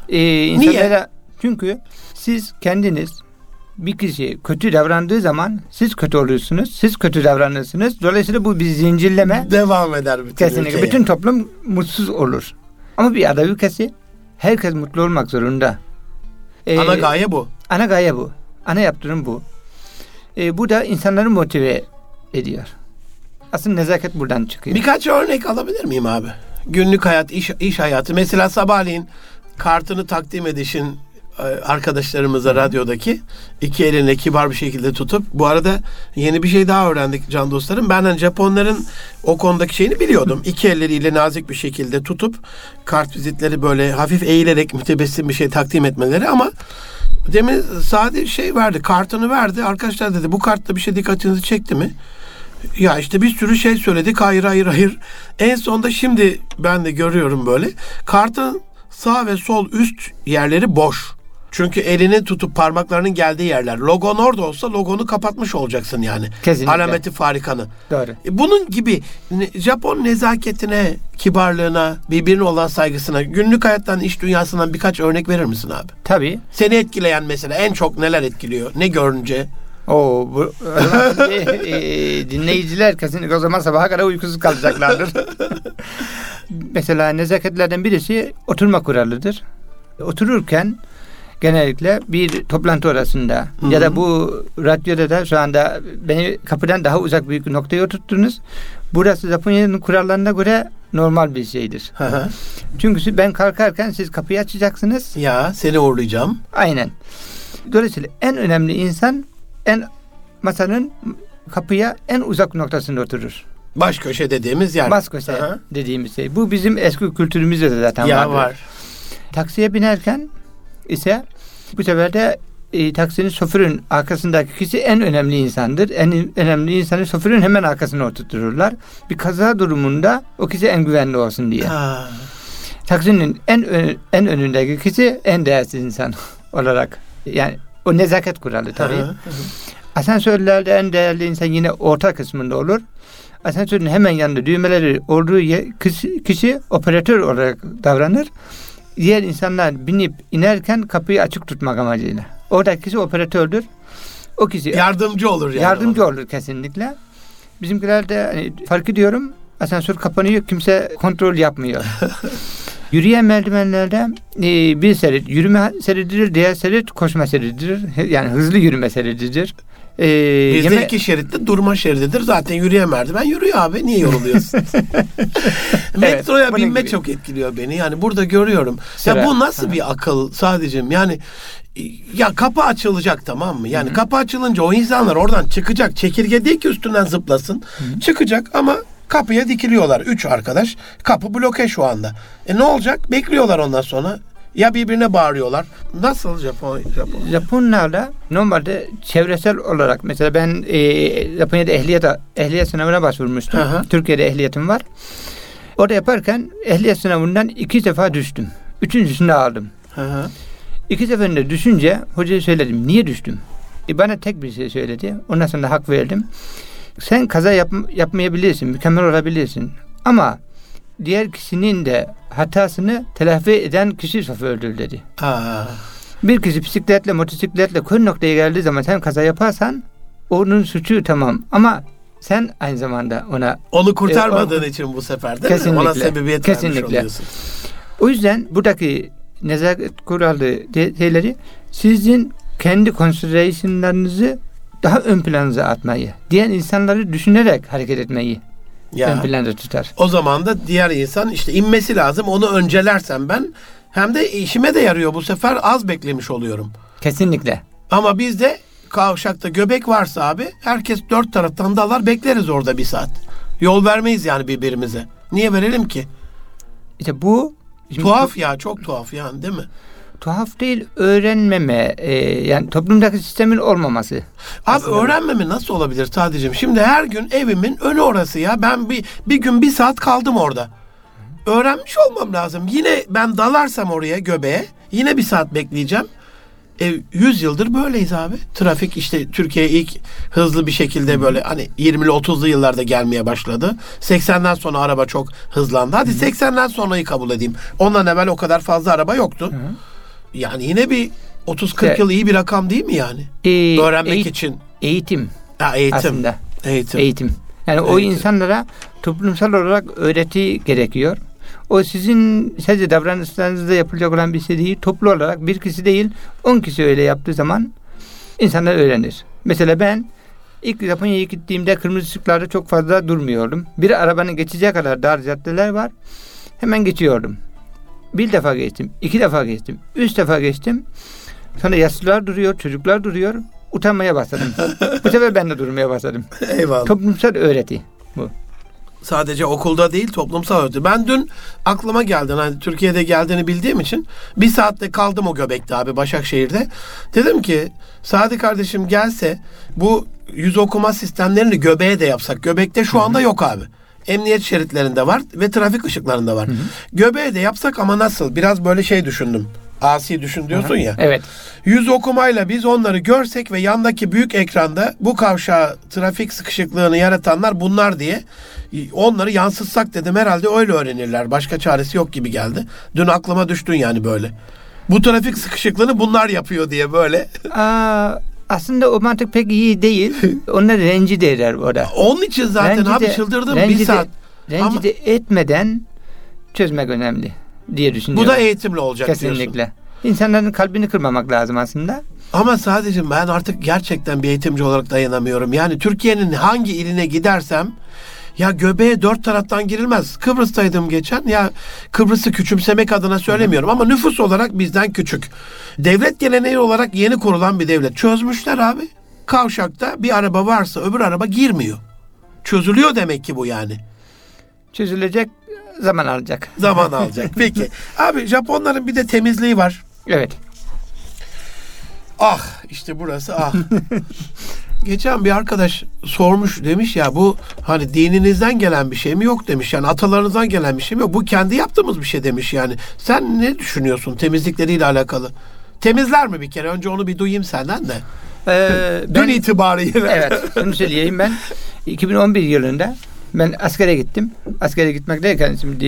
Niye? Çünkü siz kendiniz bir kişi kötü davrandığı zaman siz kötü oluyorsunuz. Siz kötü davranırsınız. Dolayısıyla bu bir zincirleme. Devam eder bütün kesinlikle. ülkeye. Bütün toplum mutsuz olur. Ama bir ada ülkesi herkes mutlu olmak zorunda. Ana gaye bu. Ana gaye bu. Ana yaptırım bu. Bu da insanları motive ediyor. Aslında nezaket buradan çıkıyor. Birkaç örnek alabilir miyim abi? Günlük hayat, iş hayatı. Mesela sabahleyin kartını takdim edişin, arkadaşlarımıza radyodaki iki elinle kibar bir şekilde tutup, bu arada yeni bir şey daha öğrendik can dostlarım. Ben hani Japonların o konudaki şeyini biliyordum. İki elleriyle nazik bir şekilde tutup kartvizitleri böyle hafif eğilerek mütebessim bir şey takdim etmeleri, ama demin sade şey verdi, kartını verdi. Arkadaşlar dedi, bu kartta bir şey dikkatinizi çekti mi? Ya işte bir sürü şey söyledik. Hayır. En sonunda şimdi ben de görüyorum böyle. Kartın sağ ve sol üst yerleri boş. Çünkü elini tutup parmaklarının geldiği yerler. Logon orada olsa logonu kapatmış olacaksın yani. Kesinlikle. Alameti farikanı. Doğru. Bunun gibi Japon nezaketine, kibarlığına, birbirine olan saygısına, günlük hayattan, iş dünyasından birkaç örnek verir misin abi? Tabii. Seni etkileyen mesela en çok neler etkiliyor? Ne görünce? Dinleyiciler kesinlikle o zaman sabaha kadar uykusuz kalacaklardır. Mesela nezaketlerden birisi oturma kuralıdır. Otururken genellikle bir toplantı orasında ya da bu radyoda da şu anda beni kapıdan daha uzak bir noktaya oturttunuz. Burası Japonya'nın kurallarına göre normal bir şeydir. Çünkü ben kalkarken siz kapıyı açacaksınız. Ya seni uğurlayacağım. Aynen. Dolayısıyla en önemli insan masanın kapıya en uzak noktasında oturur. Baş köşe dediğimiz yer. Baş köşe dediğimiz şey. Bu bizim eski kültürümüzde de zaten var. Taksiye binerken ise bu sefer de taksinin şoförün arkasındaki kişi en önemli insandır. En önemli insanı şoförün hemen arkasına oturtururlar. Bir kaza durumunda o kişi en güvenli olsun diye. Taksinin en önündeki kişi en değersiz insan olarak. Yani o nezaket kuralı tabii. Asansörlerde en değerli insan yine orta kısmında olur. Asansörün hemen yanında düğmeleri olduğu kişi operatör olarak davranır. Diğer insanlar binip inerken kapıyı açık tutmak amacıyla. Oradaki kişi operatördür. O kişi yardımcı olur yani. Yardımcı olur kesinlikle. Bizimkilerde fark ediyorum, asansör kapanıyor, kimse kontrol yapmıyor. Yürüyen merdivenlerde bir şerit yürüme şerididir, diğer şerit koşma şerididir. Yani hızlı yürüme şerididir. Bizde iki şeritli durma şerididir. Zaten yürüyen merdiven yürüyor abi. Niye yoruluyorsun? Metroya binme gibi çok etkiliyor beni. Yani burada görüyorum. Ya bu nasıl bir akıl sadece? Yani ya kapı açılacak, tamam mı? Yani kapı açılınca o insanlar oradan çıkacak. Çekirge değil ki üstünden zıplasın. Çıkacak ama kapıya dikiliyorlar. 3 arkadaş. Kapı bloke şu anda. Ne olacak? Bekliyorlar ondan sonra. Ya birbirine bağırıyorlar. Nasıl Japonlarla normalde çevresel olarak, mesela ben Japonya'da ehliyet sınavına başvurmuştum. Türkiye'de ehliyetim var. Orada yaparken ehliyet sınavından 2 defa düştüm. 3.'sünde aldım. 2 seferinde düşünce hocaya söyledim. Niye düştüm? Bana tek bir şey söyledi. Ondan sonra hak verdim. Sen kaza yapmayabilirsin, mükemmel olabilirsin. Ama diğer kişinin de hatasını telafi eden kişi şofördür dedi. Bir kişi bisikletle, motosikletle kör noktaya geldiği zaman sen kaza yaparsan onun suçu tamam. Ama sen aynı zamanda onu kurtarmadığın için bu sefer değil mi? Ona sebebiyet vermiş oluyorsun. O yüzden buradaki nezaket kuralı şeyleri sizin kendi consideration'larınızı daha ön planınıza atmayı, diğer insanları düşünerek hareket etmeyi ön planda tutar. O zaman da diğer insan işte inmesi lazım. Onu öncelersem ben, hem de işime de yarıyor. Bu sefer az beklemiş oluyorum. Kesinlikle. Ama bizde kavşakta göbek varsa abi, herkes 4 taraftan dalar, bekleriz orada 1 saat. Yol vermeyiz yani birbirimize. Niye verelim ki? İşte bu tuhaf ya, çok tuhaf yani, değil mi? Tuhaf değil, öğrenmeme, yani toplumdaki sistemin olmaması. Abi aslında öğrenmeme nasıl olabilir sadece? Şimdi her gün evimin önü orası ya. Ben bir gün 1 saat kaldım orada. Öğrenmiş olmam lazım. Yine ben dalarsam oraya, göbeğe, yine 1 saat bekleyeceğim. 100 yıldır böyleyiz abi. Trafik işte Türkiye'ye ilk hızlı bir şekilde böyle hani 20'li 30'lu yıllarda gelmeye başladı. 80'den sonra araba çok hızlandı. Hadi 80'den sonrayı kabul edeyim. Ondan evvel o kadar fazla araba yoktu. Yani yine bir 30-40 yıl iyi bir rakam değil mi yani? Öğrenmek için. Eğitim. Eğitim. Aslında. Eğitim. Yani o insanlara toplumsal olarak öğreti gerekiyor. O sizin sadece davranışlarınızda yapılacak olan bir şey değil. Toplu olarak bir kişi değil 10 kişi öyle yaptığı zaman insanlar öğrenir. Mesela ben ilk Japonya'ya gittiğimde kırmızı ışıklarda çok fazla durmuyordum. Bir arabanın geçeceği kadar dar caddeler var. Hemen geçiyordum. 1 defa geçtim, 2 defa geçtim, 3 defa geçtim. Sonra yaşlılar duruyor, çocuklar duruyor. Utanmaya başladım. Bu sefer ben de durmaya başladım. Eyvallah. Toplumsal öğreti bu. Sadece okulda değil, toplumsal öğreti. Ben dün aklıma geldi. Hani Türkiye'de geldiğini bildiğim için bir saatte kaldım o Göbek'te abi, Başakşehir'de. Dedim ki Sadi kardeşim gelse bu yüz okuma sistemlerini Göbek'e de yapsak. Göbek'te şu anda yok abi. Emniyet şeritlerinde var ve trafik ışıklarında var. Göbek'e de yapsak ama nasıl? Biraz böyle şey düşündüm. Asi düşün diyorsun ya. Evet. Yüz okumayla biz onları görsek ve yandaki büyük ekranda bu kavşağı, trafik sıkışıklığını yaratanlar bunlar diye onları yansıtsak dedim, herhalde öyle öğrenirler. Başka çaresi yok gibi geldi. Dün aklıma düştün yani böyle. Bu trafik sıkışıklığını bunlar yapıyor diye böyle. Aslında o mantık pek iyi değil. Onlar rencide eder orada. Onun için zaten abi çıldırdım bir saat. Rencide etmeden çözmek önemli diye düşünüyorum. Bu da eğitimle olacak kesinlikle diyorsun. İnsanların kalbini kırmamak lazım aslında. Ama sadece ben artık gerçekten bir eğitimci olarak dayanamıyorum. Yani Türkiye'nin hangi iline gidersem ya Göbeğe 4 taraftan girilmez. Kıbrıs'taydım geçen. Ya Kıbrıs'ı küçümsemek adına söylemiyorum ama nüfus olarak bizden küçük. Devlet geleneği olarak yeni kurulan bir devlet. Çözmüşler abi. Kavşakta bir araba varsa öbür araba girmiyor. Çözülüyor demek ki bu yani. Çözülecek, zaman alacak. Zaman alacak. Peki. Abi Japonların bir de temizliği var. Evet. Ah işte burası ah. Geçen bir arkadaş sormuş, demiş ya bu hani dininizden gelen bir şey mi? Yok demiş. Yani atalarınızdan gelen bir şey mi? Yok. Bu kendi yaptığımız bir şey demiş yani. Sen ne düşünüyorsun temizlikleriyle alakalı? Temizler mi bir kere? Önce onu bir duyayım senden de. Dün itibariyle. Evet. Şunu söyleyeyim ben. 2011 yılında ben askere gittim. Askere gitmek derken şimdi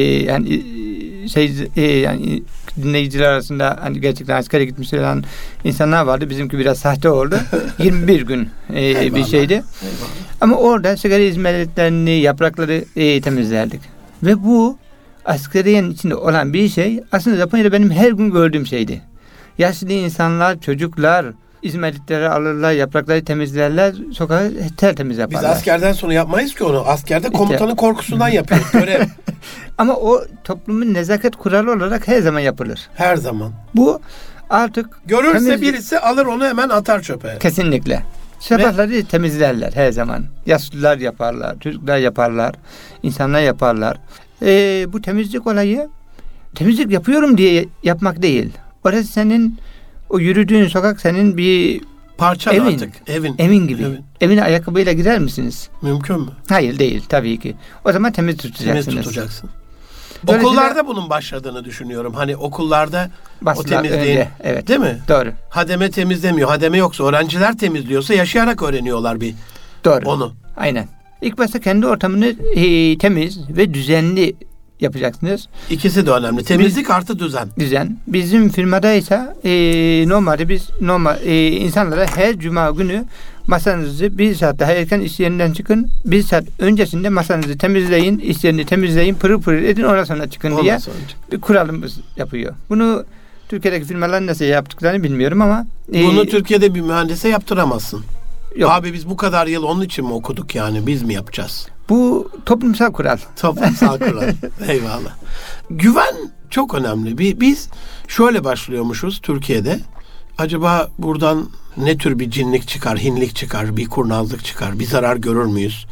yani dinleyiciler arasında hani gerçekten askere gitmiş olan insanlar vardı. Bizimki biraz sahte oldu. 21 gün bir şeydi. Eyvallah. Ama orada sigara izmaritlerini, yaprakları temizlerdik. Ve bu askeriyenin içinde olan bir şey aslında Japonya'da benim her gün gördüğüm şeydi. Yaşlı insanlar, çocuklar izmaritleri alırlar, yaprakları temizlerler, sokağı tertemiz yaparlar. Biz askerden sonra yapmayız ki onu. Askerde komutanın korkusundan yapıyoruz. Görev. Ama o toplumun nezaket kuralı olarak her zaman yapılır. Her zaman. Bu artık görürse birisi alır onu hemen atar çöpe. Kesinlikle. Sabahları temizlerler her zaman. Yaşlılar yaparlar, çocuklar yaparlar, insanlar yaparlar. Bu temizlik olayı temizlik yapıyorum diye yapmak değil. Orası senin, o yürüdüğün sokak senin bir parça evin, artık. Evin gibi. Evine ayakkabıyla girer misiniz? Mümkün mü? Hayır değil tabii ki. O zaman temiz tutacaksınız. Temiz tutacaksın. Okullarda bunun başladığını düşünüyorum. Hani okullarda o temizliğin önce, evet. Değil mi? Doğru. Hademe temizlemiyor. Hademe yoksa öğrenciler temizliyorsa yaşayarak öğreniyorlar bir. Doğru. Onu. Aynen. İlk başta kendi ortamını temiz ve düzenli yapacaksınız. İkisi de önemli. Temizlik artı düzen. Düzen. Bizim firmada ise normalde biz insanlara her cuma günü masanızı bir saat daha erken iş yerinden çıkın. Bir saat öncesinde masanızı temizleyin, iş yerini temizleyin, pırıl pırıl edin, ondan sonra çıkın diye bir kuralımız yapıyor. Bunu Türkiye'deki firmalar nasıl yaptıklarını bilmiyorum ama bunu Türkiye'de bir mühendise yaptıramazsın. Yok. Abi biz bu kadar yıl onun için mi okuduk yani? Biz mi yapacağız? Bu toplumsal kural. Toplumsal kural. Eyvallah. Güven çok önemli. Biz şöyle başlıyormuşuz Türkiye'de. Acaba buradan ne tür bir cinlik çıkar, hinlik çıkar, bir kurnazlık çıkar, bir zarar görür müyüz?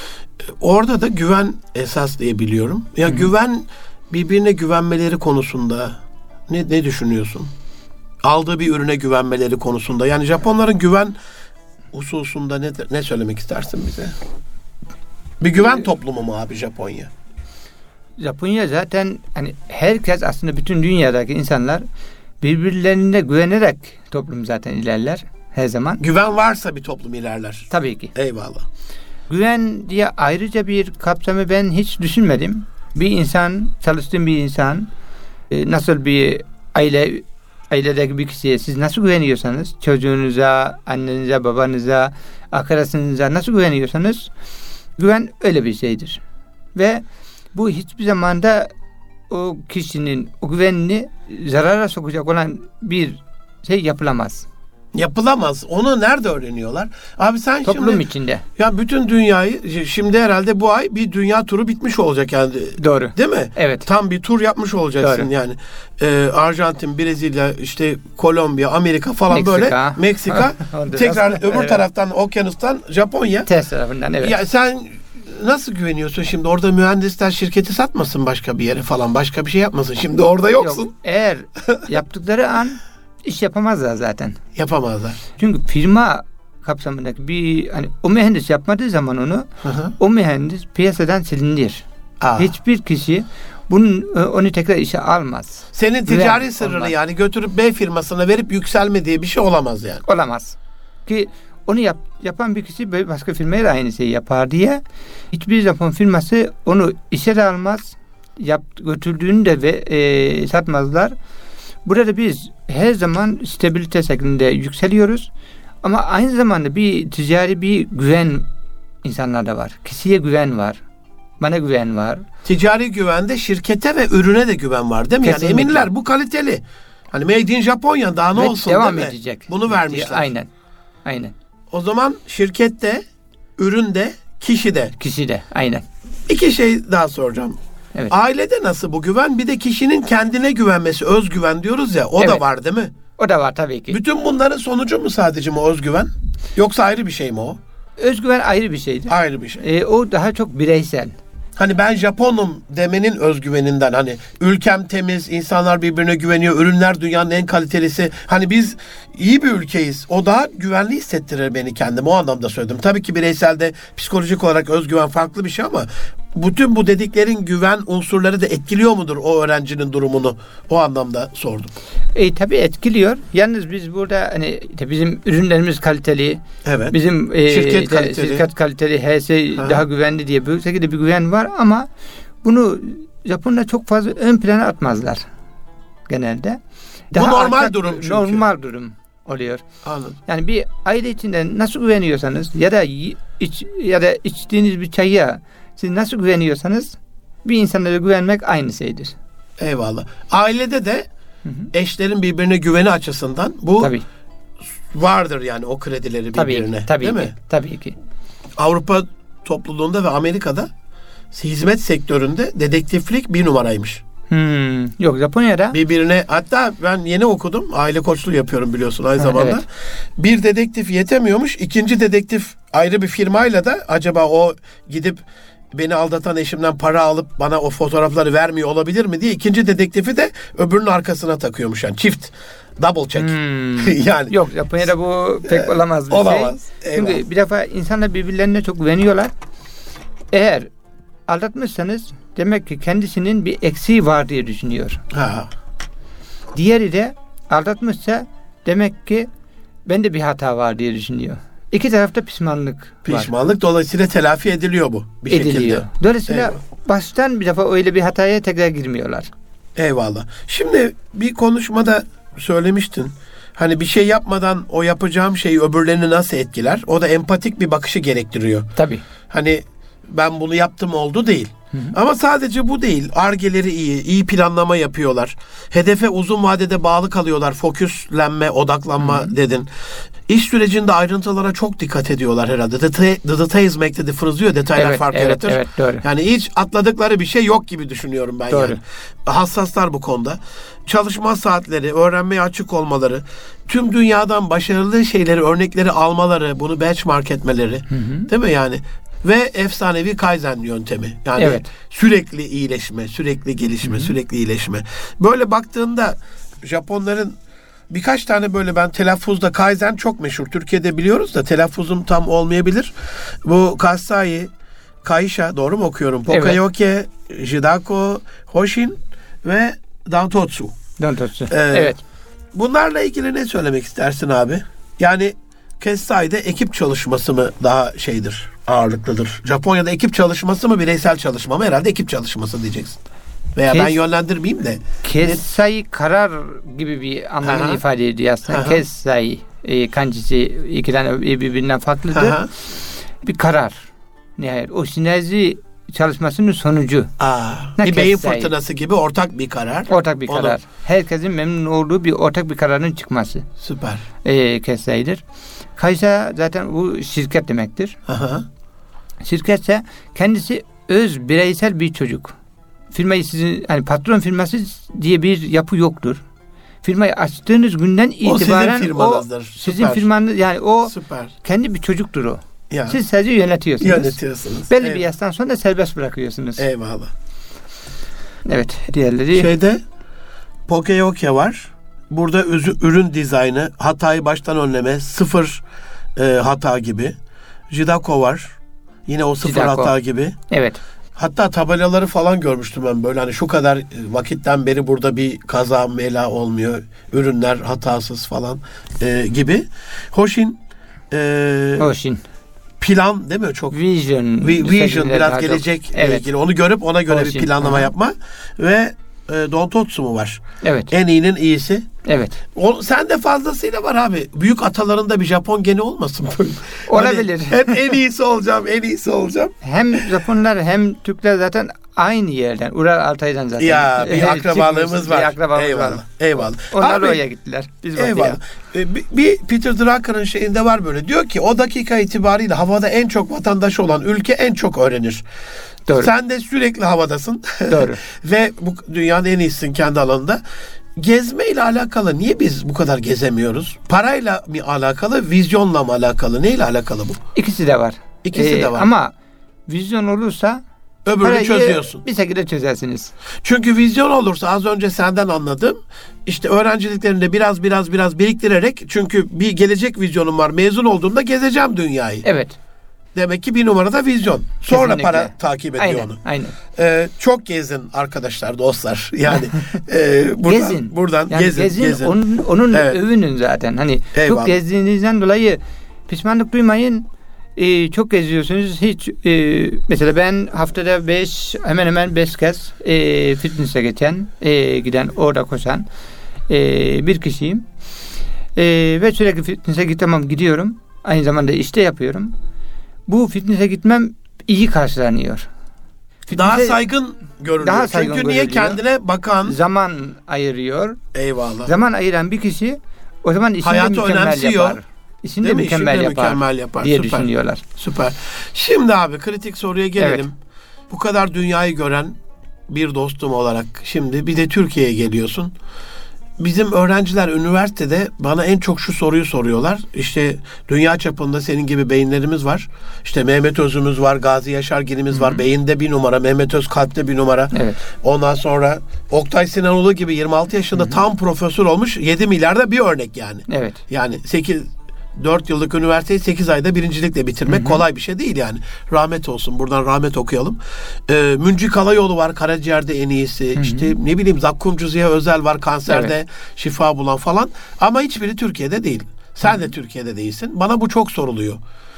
Orada da güven esas diye biliyorum. Ya güven, birbirine güvenmeleri konusunda ne düşünüyorsun? Aldığı bir ürüne güvenmeleri konusunda. Yani Japonların güven hususunda ne söylemek istersin bize? Bir güven toplumu mu abi Japonya? Japonya zaten hani herkes, aslında bütün dünyadaki insanlar birbirlerine güvenerek toplum zaten ilerler her zaman. Güven varsa bir toplum ilerler. Tabii ki. Eyvallah. Güven diye ayrıca bir kapsamı ben hiç düşünmedim. Bir insan, çalıştığım bir insan nasıl bir ailedeki bir kişiye siz nasıl güveniyorsanız, çocuğunuza, annenize, babanıza, akrabasınıza nasıl güveniyorsanız, güven öyle bir şeydir. Ve bu hiçbir zamanda o kişinin o güvenini zarara sokacak olan bir şey yapılamaz. Yapılamaz. Onu nerede öğreniyorlar? Abi sen Toplum şimdi içinde. ya bütün dünyayı şimdi herhalde bu ay bir dünya turu bitmiş olacak yani. Doğru. Değil mi? Evet. Tam bir tur yapmış olacaksın Doğru. yani. Arjantin, Brezilya, işte Kolombiya, Amerika falan Meksika. böyle. Meksika. Honduras. Tekrar öbür Evet. taraftan okyanustan Japonya. Ters tarafından evet. Ya sen nasıl güveniyorsun şimdi? Orada mühendisler şirketi satmasın başka bir yere falan. Başka bir şey yapmasın. Şimdi orada yoksun. Yok, eğer yaptıkları an iş yapamazlar zaten. Yapamazlar. Çünkü firma kapsamındaki bir hani o mühendis yapmadığı zaman onu Hı hı. o mühendis piyasadan silinir. Aa. Hiçbir kişi onu tekrar işe almaz. Senin ticari Güven sırrını olmaz. yani götürüp B firmasına verip yükselme diye bir şey olamaz yani. Olamaz. Ki onu yapan bir kişi böyle başka firmaya da aynı şeyi yapar diye hiçbir Japon firması onu işe de almaz. Götürdüğünü de satmazlar. Burada biz her zaman stabilite şeklinde yükseliyoruz. Ama aynı zamanda bir ticari bir güven insanlarda var. Kişiye güven var. Bana güven var. Ticari güvende şirkete ve ürüne de güven var değil mi? Kesinlikle. Yani eminler bu kaliteli. Hani Made in Japonya daha ne Ve olsun devam değil mi? edecek. Bunu vermişler. Aynen. Aynen. O zaman şirkette, üründe, kişide. Kişi de. Aynen. İki şey daha soracağım. Evet. Ailede nasıl bu güven? Bir de kişinin kendine güvenmesi, özgüven diyoruz ya. O da Evet. var değil mi? O da var tabii ki. Bütün bunların sonucu mu sadece mi özgüven? Yoksa ayrı bir şey mi o? Özgüven ayrı bir şeydir. Ayrı bir şey. O daha çok bireysel. Hani ben Japonum demenin özgüveninden, hani ülkem temiz, insanlar birbirine güveniyor, ürünler dünyanın en kalitelisi. Hani biz iyi bir ülkeyiz. O daha güvenli hissettirir beni kendim. O anlamda söyledim. Tabii ki bireyselde psikolojik olarak özgüven farklı bir şey ama bütün bu dediklerin güven unsurları da etkiliyor mudur o öğrencinin durumunu? O anlamda sordum. Tabii etkiliyor. Yalnız biz burada hani bizim ürünlerimiz kaliteli. Evet. Bizim şirket kaliteli, her şey daha güvenli diye bir şekilde bir güven var ama bunu Japonlar çok fazla ön plana atmazlar genelde. Bu normal durum çünkü. Normal durum oluyor. Anladım. Yani bir aile içinde nasıl güveniyorsanız ya da içtiğiniz bir çaya siz nasıl güveniyorsanız bir insanlara güvenmek aynı şeydir. Eyvallah. Ailede de eşlerin birbirine güveni açısından bu Tabii. vardır yani o kredileri birbirine. Tabii değil ki, mi? tabii ki. Avrupa topluluğunda ve Amerika'da hizmet sektöründe dedektiflik bir numaraymış. Yok, Japonya'da Birbirine, hatta ben yeni okudum. Aile koçluğu yapıyorum biliyorsun aynı zamanda. evet. Bir dedektif yetemiyormuş. İkinci dedektif ayrı bir firmayla da acaba o gidip beni aldatan eşimden para alıp bana o fotoğrafları vermiyor olabilir mi diye ikinci dedektifi de öbürünün arkasına takıyormuş. Yani çift. Double check. Yani. Yok, Japonya'da bu pek olamaz bir Olamaz. şey. Çünkü bir defa insanlar birbirlerine çok güveniyorlar. Eğer aldatmışsanız demek ki kendisinin bir eksiği var diye düşünüyor. Ha. Diğeri de aldatmışsa demek ki bende bir hata var diye düşünüyor. İki tarafta pişmanlık var. Pişmanlık dolayısıyla telafi ediliyor bu bir Ediliyor. şekilde. Dolayısıyla Eyvallah. baştan bir defa öyle bir hataya tekrar girmiyorlar. Eyvallah. Şimdi bir konuşmada söylemiştin. Hani bir şey yapmadan o yapacağım şey öbürlerini nasıl etkiler? O da empatik bir bakışı gerektiriyor. Tabii. Hani ben bunu yaptım oldu değil. Ama sadece bu değil. Ar-Ge'leri iyi planlama yapıyorlar. Hedefe uzun vadede bağlı kalıyorlar. Fokuslenme, odaklanma dedin. İş sürecinde ayrıntılara çok dikkat ediyorlar herhalde. The details make the difference diyor. Detaylar fark yaratır. Evet, doğru. Yani hiç atladıkları bir şey yok gibi düşünüyorum ben. Doğru. Yani. Hassaslar bu konuda. Çalışma saatleri, öğrenmeye açık olmaları, tüm dünyadan başarılı şeyleri, örnekleri almaları, bunu benchmark etmeleri. Değil mi yani? Ve efsanevi Kaizen yöntemi. Yani Evet. sürekli iyileşme, sürekli gelişme, sürekli iyileşme. Böyle baktığında Japonların birkaç tane böyle, ben telaffuzda Kaizen çok meşhur. Türkiye'de biliyoruz da telaffuzum tam olmayabilir. Bu Kasai, Kaisha, doğru mu okuyorum? Pokayoke, Jidako, Hoshin ve Dantotsu. Dantotsu. Evet. Evet. Bunlarla ilgili ne söylemek istersin abi? Yani Kessai'de ekip çalışması mı daha şeydir, ağırlıklıdır? Japonya'da ekip çalışması mı, bireysel çalışma mı? Herhalde ekip çalışması diyeceksin. Veya ben yönlendirmeyeyim de. Kessai karar gibi bir anlamını ifade ediyor aslında. Kessai kancısı iki tane birbirinden farklıdır. Bir karar. Nihayet o sinerji çalışmasının sonucu. Bir beyin fırtınası gibi ortak bir karar. Ortak bir karar. Herkesin memnun olduğu bir ortak bir kararın çıkması. Süper. Kessaydır. Kaysa zaten bu şirket demektir. Şirketse kendisi öz bireysel bir çocuk. Firmayı sizin hani patron firması diye bir yapı yoktur. Firmayı açtığınız günden itibaren o sizin firmanızdır. Sizin firmanız, yani o süper. Kendi bir çocuktur o. Ya. Siz sadece yönetiyorsunuz. Belli bir yaştan sonra da serbest bırakıyorsunuz. Eyvallah. Evet, diğerleri. Pokeyoke var. Burada ürün dizaynı, hatayı baştan önleme, sıfır hata gibi. Jidako var. Yine o sıfır hata gibi. Evet. Hatta tabelaları falan görmüştüm ben böyle, hani şu kadar vakitten beri burada bir kaza mela olmuyor. Ürünler hatasız falan gibi. Hoshin. Plan değil mi? Çok Vision biraz gelecekle ilgili. Onu görüp ona göre Hoshin. Bir planlama yapma. Ve Dontotsu mu var? Evet. En iyinin iyisi. Evet. Sende fazlasıyla var abi. Büyük atalarında bir Japon geni olmasın? Olabilir. Hep en iyisi olacağım. Hem Japonlar hem Türkler zaten aynı yerden. Ural Altay'dan zaten. Ya bir akrabalığımız var. Eyvallah. Onlar oraya gittiler. Biz eyvallah. Bir Peter Drucker'ın şeyinde var böyle. Diyor ki o dakika itibariyle havada en çok vatandaşı olan ülke en çok öğrenir. Doğru. Sen de sürekli havadasın. Doğru. Ve bu dünyanın en iyisin kendi alanında. Gezme ile alakalı niye biz bu kadar gezemiyoruz? Parayla mı alakalı, vizyonla mı alakalı? Neyle alakalı bu? İkisi de var. Ama vizyon olursa öbürünü çözüyorsun. Bir şekilde çözersiniz. Çünkü vizyon olursa az önce senden anladım. İşte öğrenciliklerinde biraz biriktirerek, çünkü bir gelecek vizyonum var. Mezun olduğumda gezeceğim dünyayı. Evet. Demek ki bir numarada vizyon. Sonra kesinlikle. Para takip ediyor onu. Aynen. Çok gezin arkadaşlar, dostlar. Yani buradan yani gezin. Onun övünün zaten. Hani eyvallah. Çok gezdiğinizden dolayı pişmanlık duymayın. Çok geziyorsunuz. Hiç mesela ben haftada hemen hemen 5 kez fitness'e giden, orada koşan bir kişiyim. Ve sürekli fitness'e gidiyorum. Aynı zamanda işte yapıyorum. Bu fitness'e gitmem iyi karşılanıyor. Daha saygın görünüyor. Çünkü niye kendine bakan, zaman ayırıyor. Eyvallah. Zaman ayıran bir kişi o zaman işini de mükemmel yapar. İşini de mükemmel yapar diye düşünüyorlar. Süper. Şimdi abi kritik soruya gelelim. Evet. Bu kadar dünyayı gören bir dostum olarak şimdi bir de Türkiye'ye geliyorsun. Bizim öğrenciler üniversitede bana en çok şu soruyu soruyorlar. İşte dünya çapında senin gibi beyinlerimiz var. İşte Mehmet Öz'ümüz var, Gazi Yaşargil'imiz var. Beyinde bir numara, Mehmet Öz kalpte bir numara. Evet. Ondan sonra Oktay Sinanoğlu gibi 26 yaşında tam profesör olmuş. 7 milyarda bir örnek yani. Evet. Yani 4 yıllık üniversiteyi 8 ayda birincilikle bitirmek kolay bir şey değil yani. Rahmet olsun. Buradan rahmet okuyalım. Münci Kalayoğlu var. Karaciğerde en iyisi. İşte ne bileyim Zakkumcu Ziya Özel var. Kanserde şifa bulan falan. Ama hiçbiri Türkiye'de değil. Sen de Türkiye'de değilsin. Bana bu çok soruluyor.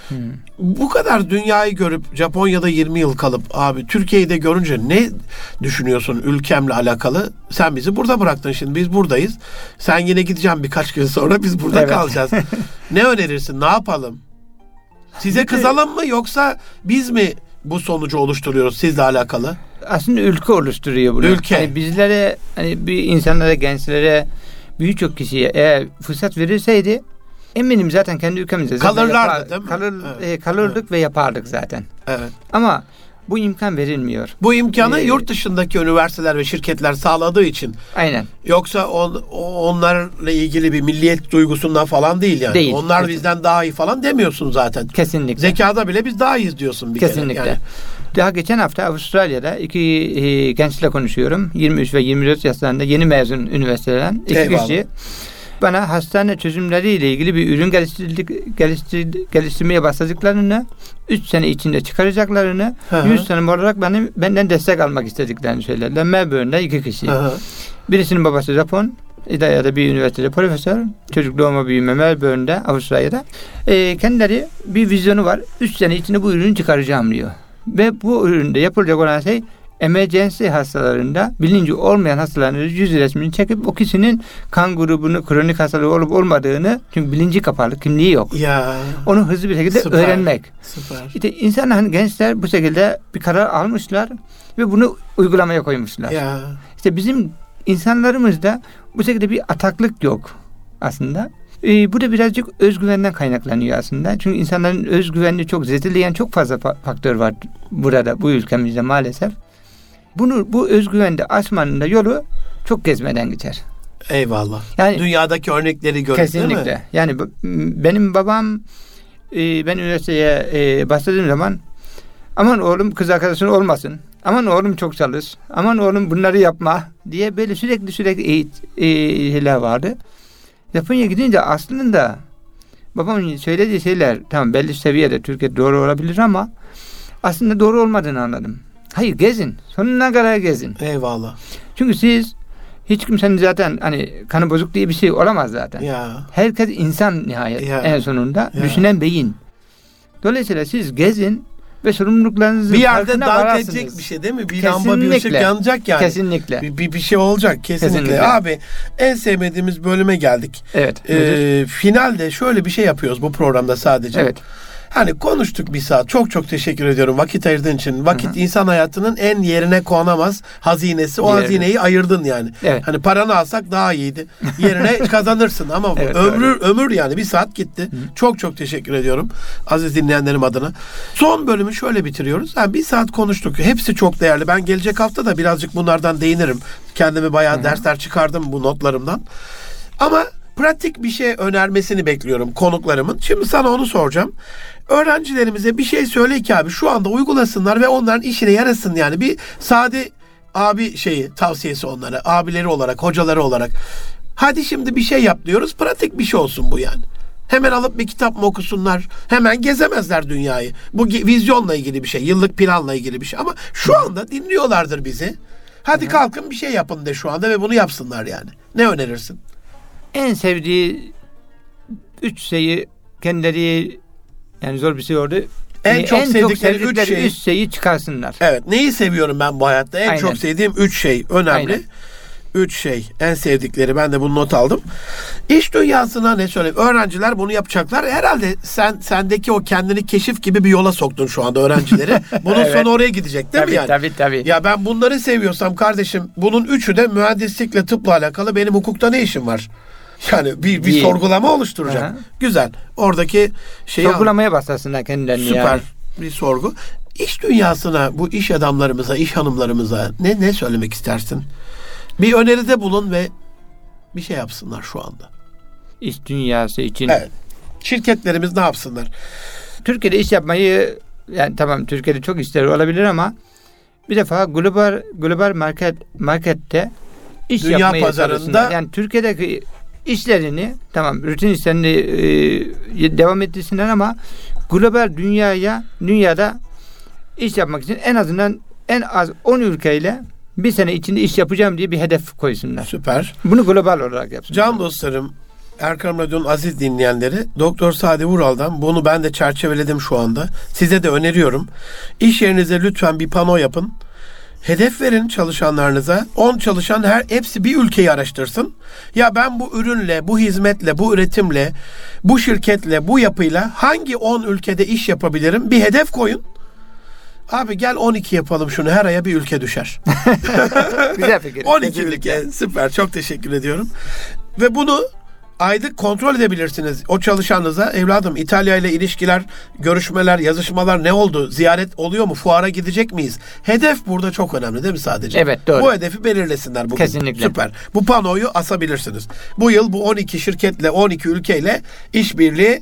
Bu kadar dünyayı görüp Japonya'da 20 yıl kalıp abi Türkiye'yi de görünce ne düşünüyorsun ülkemle alakalı? Sen bizi burada bıraktın, şimdi biz buradayız. Sen yine gideceksin birkaç gün sonra, biz burada kalacağız. Ne önerirsin? Ne yapalım? Size kızalım mı yoksa biz mi bu sonucu oluşturuyoruz sizle alakalı? Aslında ülke oluşturuyor bunu. Ülke. Hani bizlere, hani bir insanlara, gençlere, birçok kişiye eğer fırsat verilseydi eminim zaten kendi ülkemizde kalırlardı değil mi? Kalırdık ve yapardık zaten. Evet. Ama bu imkan verilmiyor. Bu imkanı yurt dışındaki üniversiteler ve şirketler sağladığı için. Aynen. Yoksa onlarla ilgili bir milliyet duygusundan falan değil yani. Değil. Onlar bizden daha iyi falan demiyorsun zaten. Kesinlikle. Zekada bile biz daha iyiyiz diyorsun bir kesinlikle. kere. Yani. Daha geçen hafta Avustralya'da iki gençle konuşuyorum. 23 ve 24 yaşlarında yeni mezun üniversiteden iki kişi. Bana hastane çözümleriyle ilgili bir ürün geliştirmeye başladıklarını, 3 sene içinde çıkaracaklarını, 100 sene olarak benden destek almak istediklerini söylediler. Melbourne'de 2 kişi. Birisinin babası Japon, İdalya'da bir üniversitede profesör, çocuk doğuma büyüme Melbourne'de, Avustralya'da. Kendileri bir vizyonu var. 3 sene içinde bu ürünü çıkaracağım diyor. Ve bu üründe yapılacak olan şey emergency hastalarında bilinci olmayan hastaların yüz resmini çekip o kişinin kan grubunu, kronik hastalığı olup olmadığını, çünkü bilinci kapalı, kimliği yok. Ya. Onu hızlı bir şekilde Süper. öğrenmek. Süper. İşte insanlar, gençler bu şekilde bir karar almışlar ve bunu uygulamaya koymuşlar. Ya. İşte bizim insanlarımızda bu şekilde bir ataklık yok aslında. Bu da birazcık özgüvenden kaynaklanıyor aslında. Çünkü insanların özgüvenini çok zedeleyen çok fazla faktör var burada, bu ülkemizde maalesef. Bu özgüvende aşmanın da yolu çok gezmeden geçer. Eyvallah. Yani dünyadaki örnekleri görüp kesinlikle. değil mi? Yani benim babam, ben üniversiteye başladığım zaman, aman oğlum kız arkadaşın olmasın, aman oğlum çok çalış, aman oğlum bunları yapma diye böyle sürekli şeyler vardı. Japonya'ya gidince aslında babamın söylediği şeyler tamam belli seviyede Türkiye'de doğru olabilir ama aslında doğru olmadığını anladım. Hayır, gezin. Sonuna kadar gezin. Eyvallah. Çünkü siz, hiç kimsenin zaten hani kanı bozuk diye bir şey olamaz zaten. Ya. Herkes insan nihayet en sonunda. Ya. Düşünen beyin. Dolayısıyla siz gezin ve sorumluluklarınızın Bir yerde farkına dank vararsınız. edecek bir şey değil mi? Bir Kesinlikle. lamba, bir ışık yanacak yani. Kesinlikle. Bir şey olacak kesinlikle. Abi en sevmediğimiz bölüme geldik. Evet. Finalde şöyle bir şey yapıyoruz bu programda sadece. Evet. Hani konuştuk bir saat. Çok çok teşekkür ediyorum vakit ayırdığın için. Vakit insan hayatının en yerine konamaz hazinesi. O hazineyi ayırdın yani. Evet. Hani paranı alsak daha iyiydi. Yerine kazanırsın ama Evet, ömür yani bir saat gitti. Çok çok teşekkür ediyorum aziz dinleyenlerim adına. Son bölümü şöyle bitiriyoruz. Yani bir saat konuştuk. Hepsi çok değerli. Ben gelecek hafta da birazcık bunlardan değinirim. Kendimi bayağı dersler çıkardım bu notlarımdan. Ama pratik bir şey önermesini bekliyorum konuklarımın. Şimdi sana onu soracağım. Öğrencilerimize bir şey söyle ki abi şu anda uygulasınlar ve onların işine yarasın yani. Bir sade abi tavsiyesi onlara. Abileri olarak, hocaları olarak. Hadi şimdi bir şey yap diyoruz. Pratik bir şey olsun bu yani. Hemen alıp bir kitap mı okusunlar? Hemen gezemezler dünyayı. Bu vizyonla ilgili bir şey. Yıllık planla ilgili bir şey. Ama şu anda dinliyorlardır bizi. Hadi kalkın bir şey yapın de şu anda ve bunu yapsınlar yani. Ne önerirsin? En sevdiği 3 şeyi kendileri, yani zor bir şey oldu. En çok sevdikleri 3 şeyi çıkarsınlar. Evet. Neyi seviyorum ben bu hayatta? En Aynen. çok sevdiğim 3 şey. Önemli. Aynen. 3 şey. En sevdikleri. Ben de bunu not aldım. İş dünyasına ne söyleyeyim? Öğrenciler bunu yapacaklar. Herhalde sendeki o kendini keşif gibi bir yola soktun şu anda öğrencileri. Bunun Evet. sonu oraya gidecek değil mi yani? Tabii. Ya ben bunları seviyorsam kardeşim bunun 3'ü de mühendislikle, tıpla alakalı, benim hukukta ne işim var? Yani bir sorgulama oluşturacak. Aha. Güzel. Oradaki şeyi sorgulamaya başlasınlar kendilerini. süper yani. bir sorgu. İş dünyasına, bu iş adamlarımıza, iş hanımlarımıza ne söylemek istersin? Bir öneride bulun ve bir şey yapsınlar şu anda. İş dünyası için. Evet. Şirketlerimiz ne yapsınlar? Türkiye'de iş yapmayı, yani tamam Türkiye'de çok işleri olabilir ama bir defa global markette iş Dünya yapmayı pazarında çalışsınlar. Yani Türkiye'deki işlerini, tamam rutin işlerini devam ettirsinler ama global dünyada iş yapmak için en az 10 ülkeyle bir sene içinde iş yapacağım diye bir hedef koysunlar. Süper. Bunu global olarak yapsınlar. Can dostlarım, Erkam Radyo'nun aziz dinleyenleri, Doktor Sadi Vural'dan bunu ben de çerçeveledim şu anda. Size de öneriyorum. İş yerinize lütfen bir pano yapın. Hedef verin çalışanlarınıza. 10 çalışan hepsi bir ülkeyi araştırsın. Ya ben bu ürünle, bu hizmetle, bu üretimle, bu şirketle, bu yapıyla hangi 10 ülkede iş yapabilirim? Bir hedef koyun. Abi gel 12 yapalım şunu. Her aya bir ülke düşer. Güzel fikir. 12 ülke. Süper. Çok teşekkür ediyorum. Ve bunu aylık kontrol edebilirsiniz. O çalışanınıza, evladım İtalya ile ilişkiler, görüşmeler, yazışmalar ne oldu? Ziyaret oluyor mu? Fuara gidecek miyiz? Hedef burada çok önemli değil mi sadece? Evet, doğru. Bu hedefi belirlesinler bugün. Kesinlikle. Süper. Bu panoyu asabilirsiniz. Bu yıl bu 12 şirketle, 12 ülkeyle işbirliği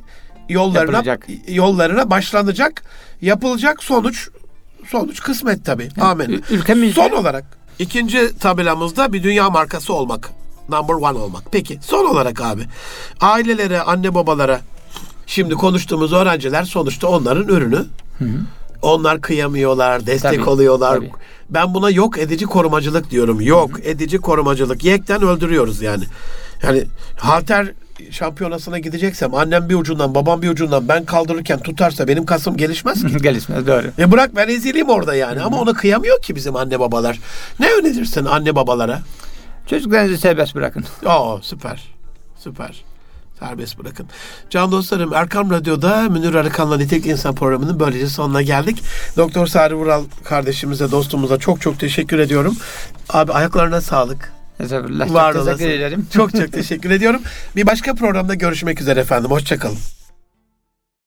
yollarına başlanacak. Yapılacak, sonuç kısmet tabii. Amin. Ülkemizde... Son olarak ikinci tabelamızda bir dünya markası olmak. Number one olmak. Peki son olarak abi, ailelere, anne babalara, şimdi konuştuğumuz öğrenciler sonuçta onların ürünü. Onlar kıyamıyorlar, destek Tabii, oluyorlar. tabii. Ben buna yok edici korumacılık diyorum. Yok edici korumacılık. Yekten öldürüyoruz yani. Yani halter şampiyonasına gideceksem annem bir ucundan babam bir ucundan ben kaldırırken tutarsa benim kasım gelişmez ki. Gelişmez, doğru. Bırak ben ezileyim orada yani. Ama onu kıyamıyor ki bizim anne babalar. Ne önerirsin anne babalara? Çocuklarınızı serbest bırakın. Süper. Süper. Serbest bırakın. Can dostlarım, Erkam Radyo'da Münir Arıkan'la Nitelikli İnsan programının böylece sonuna geldik. Doktor Sari Vural kardeşimize, dostumuza çok çok teşekkür ediyorum. Abi ayaklarına sağlık. Estağfurullah. Var Çok olasın. teşekkür ederim. Çok çok teşekkür ediyorum. Bir başka programda görüşmek üzere efendim. Hoşça kalın.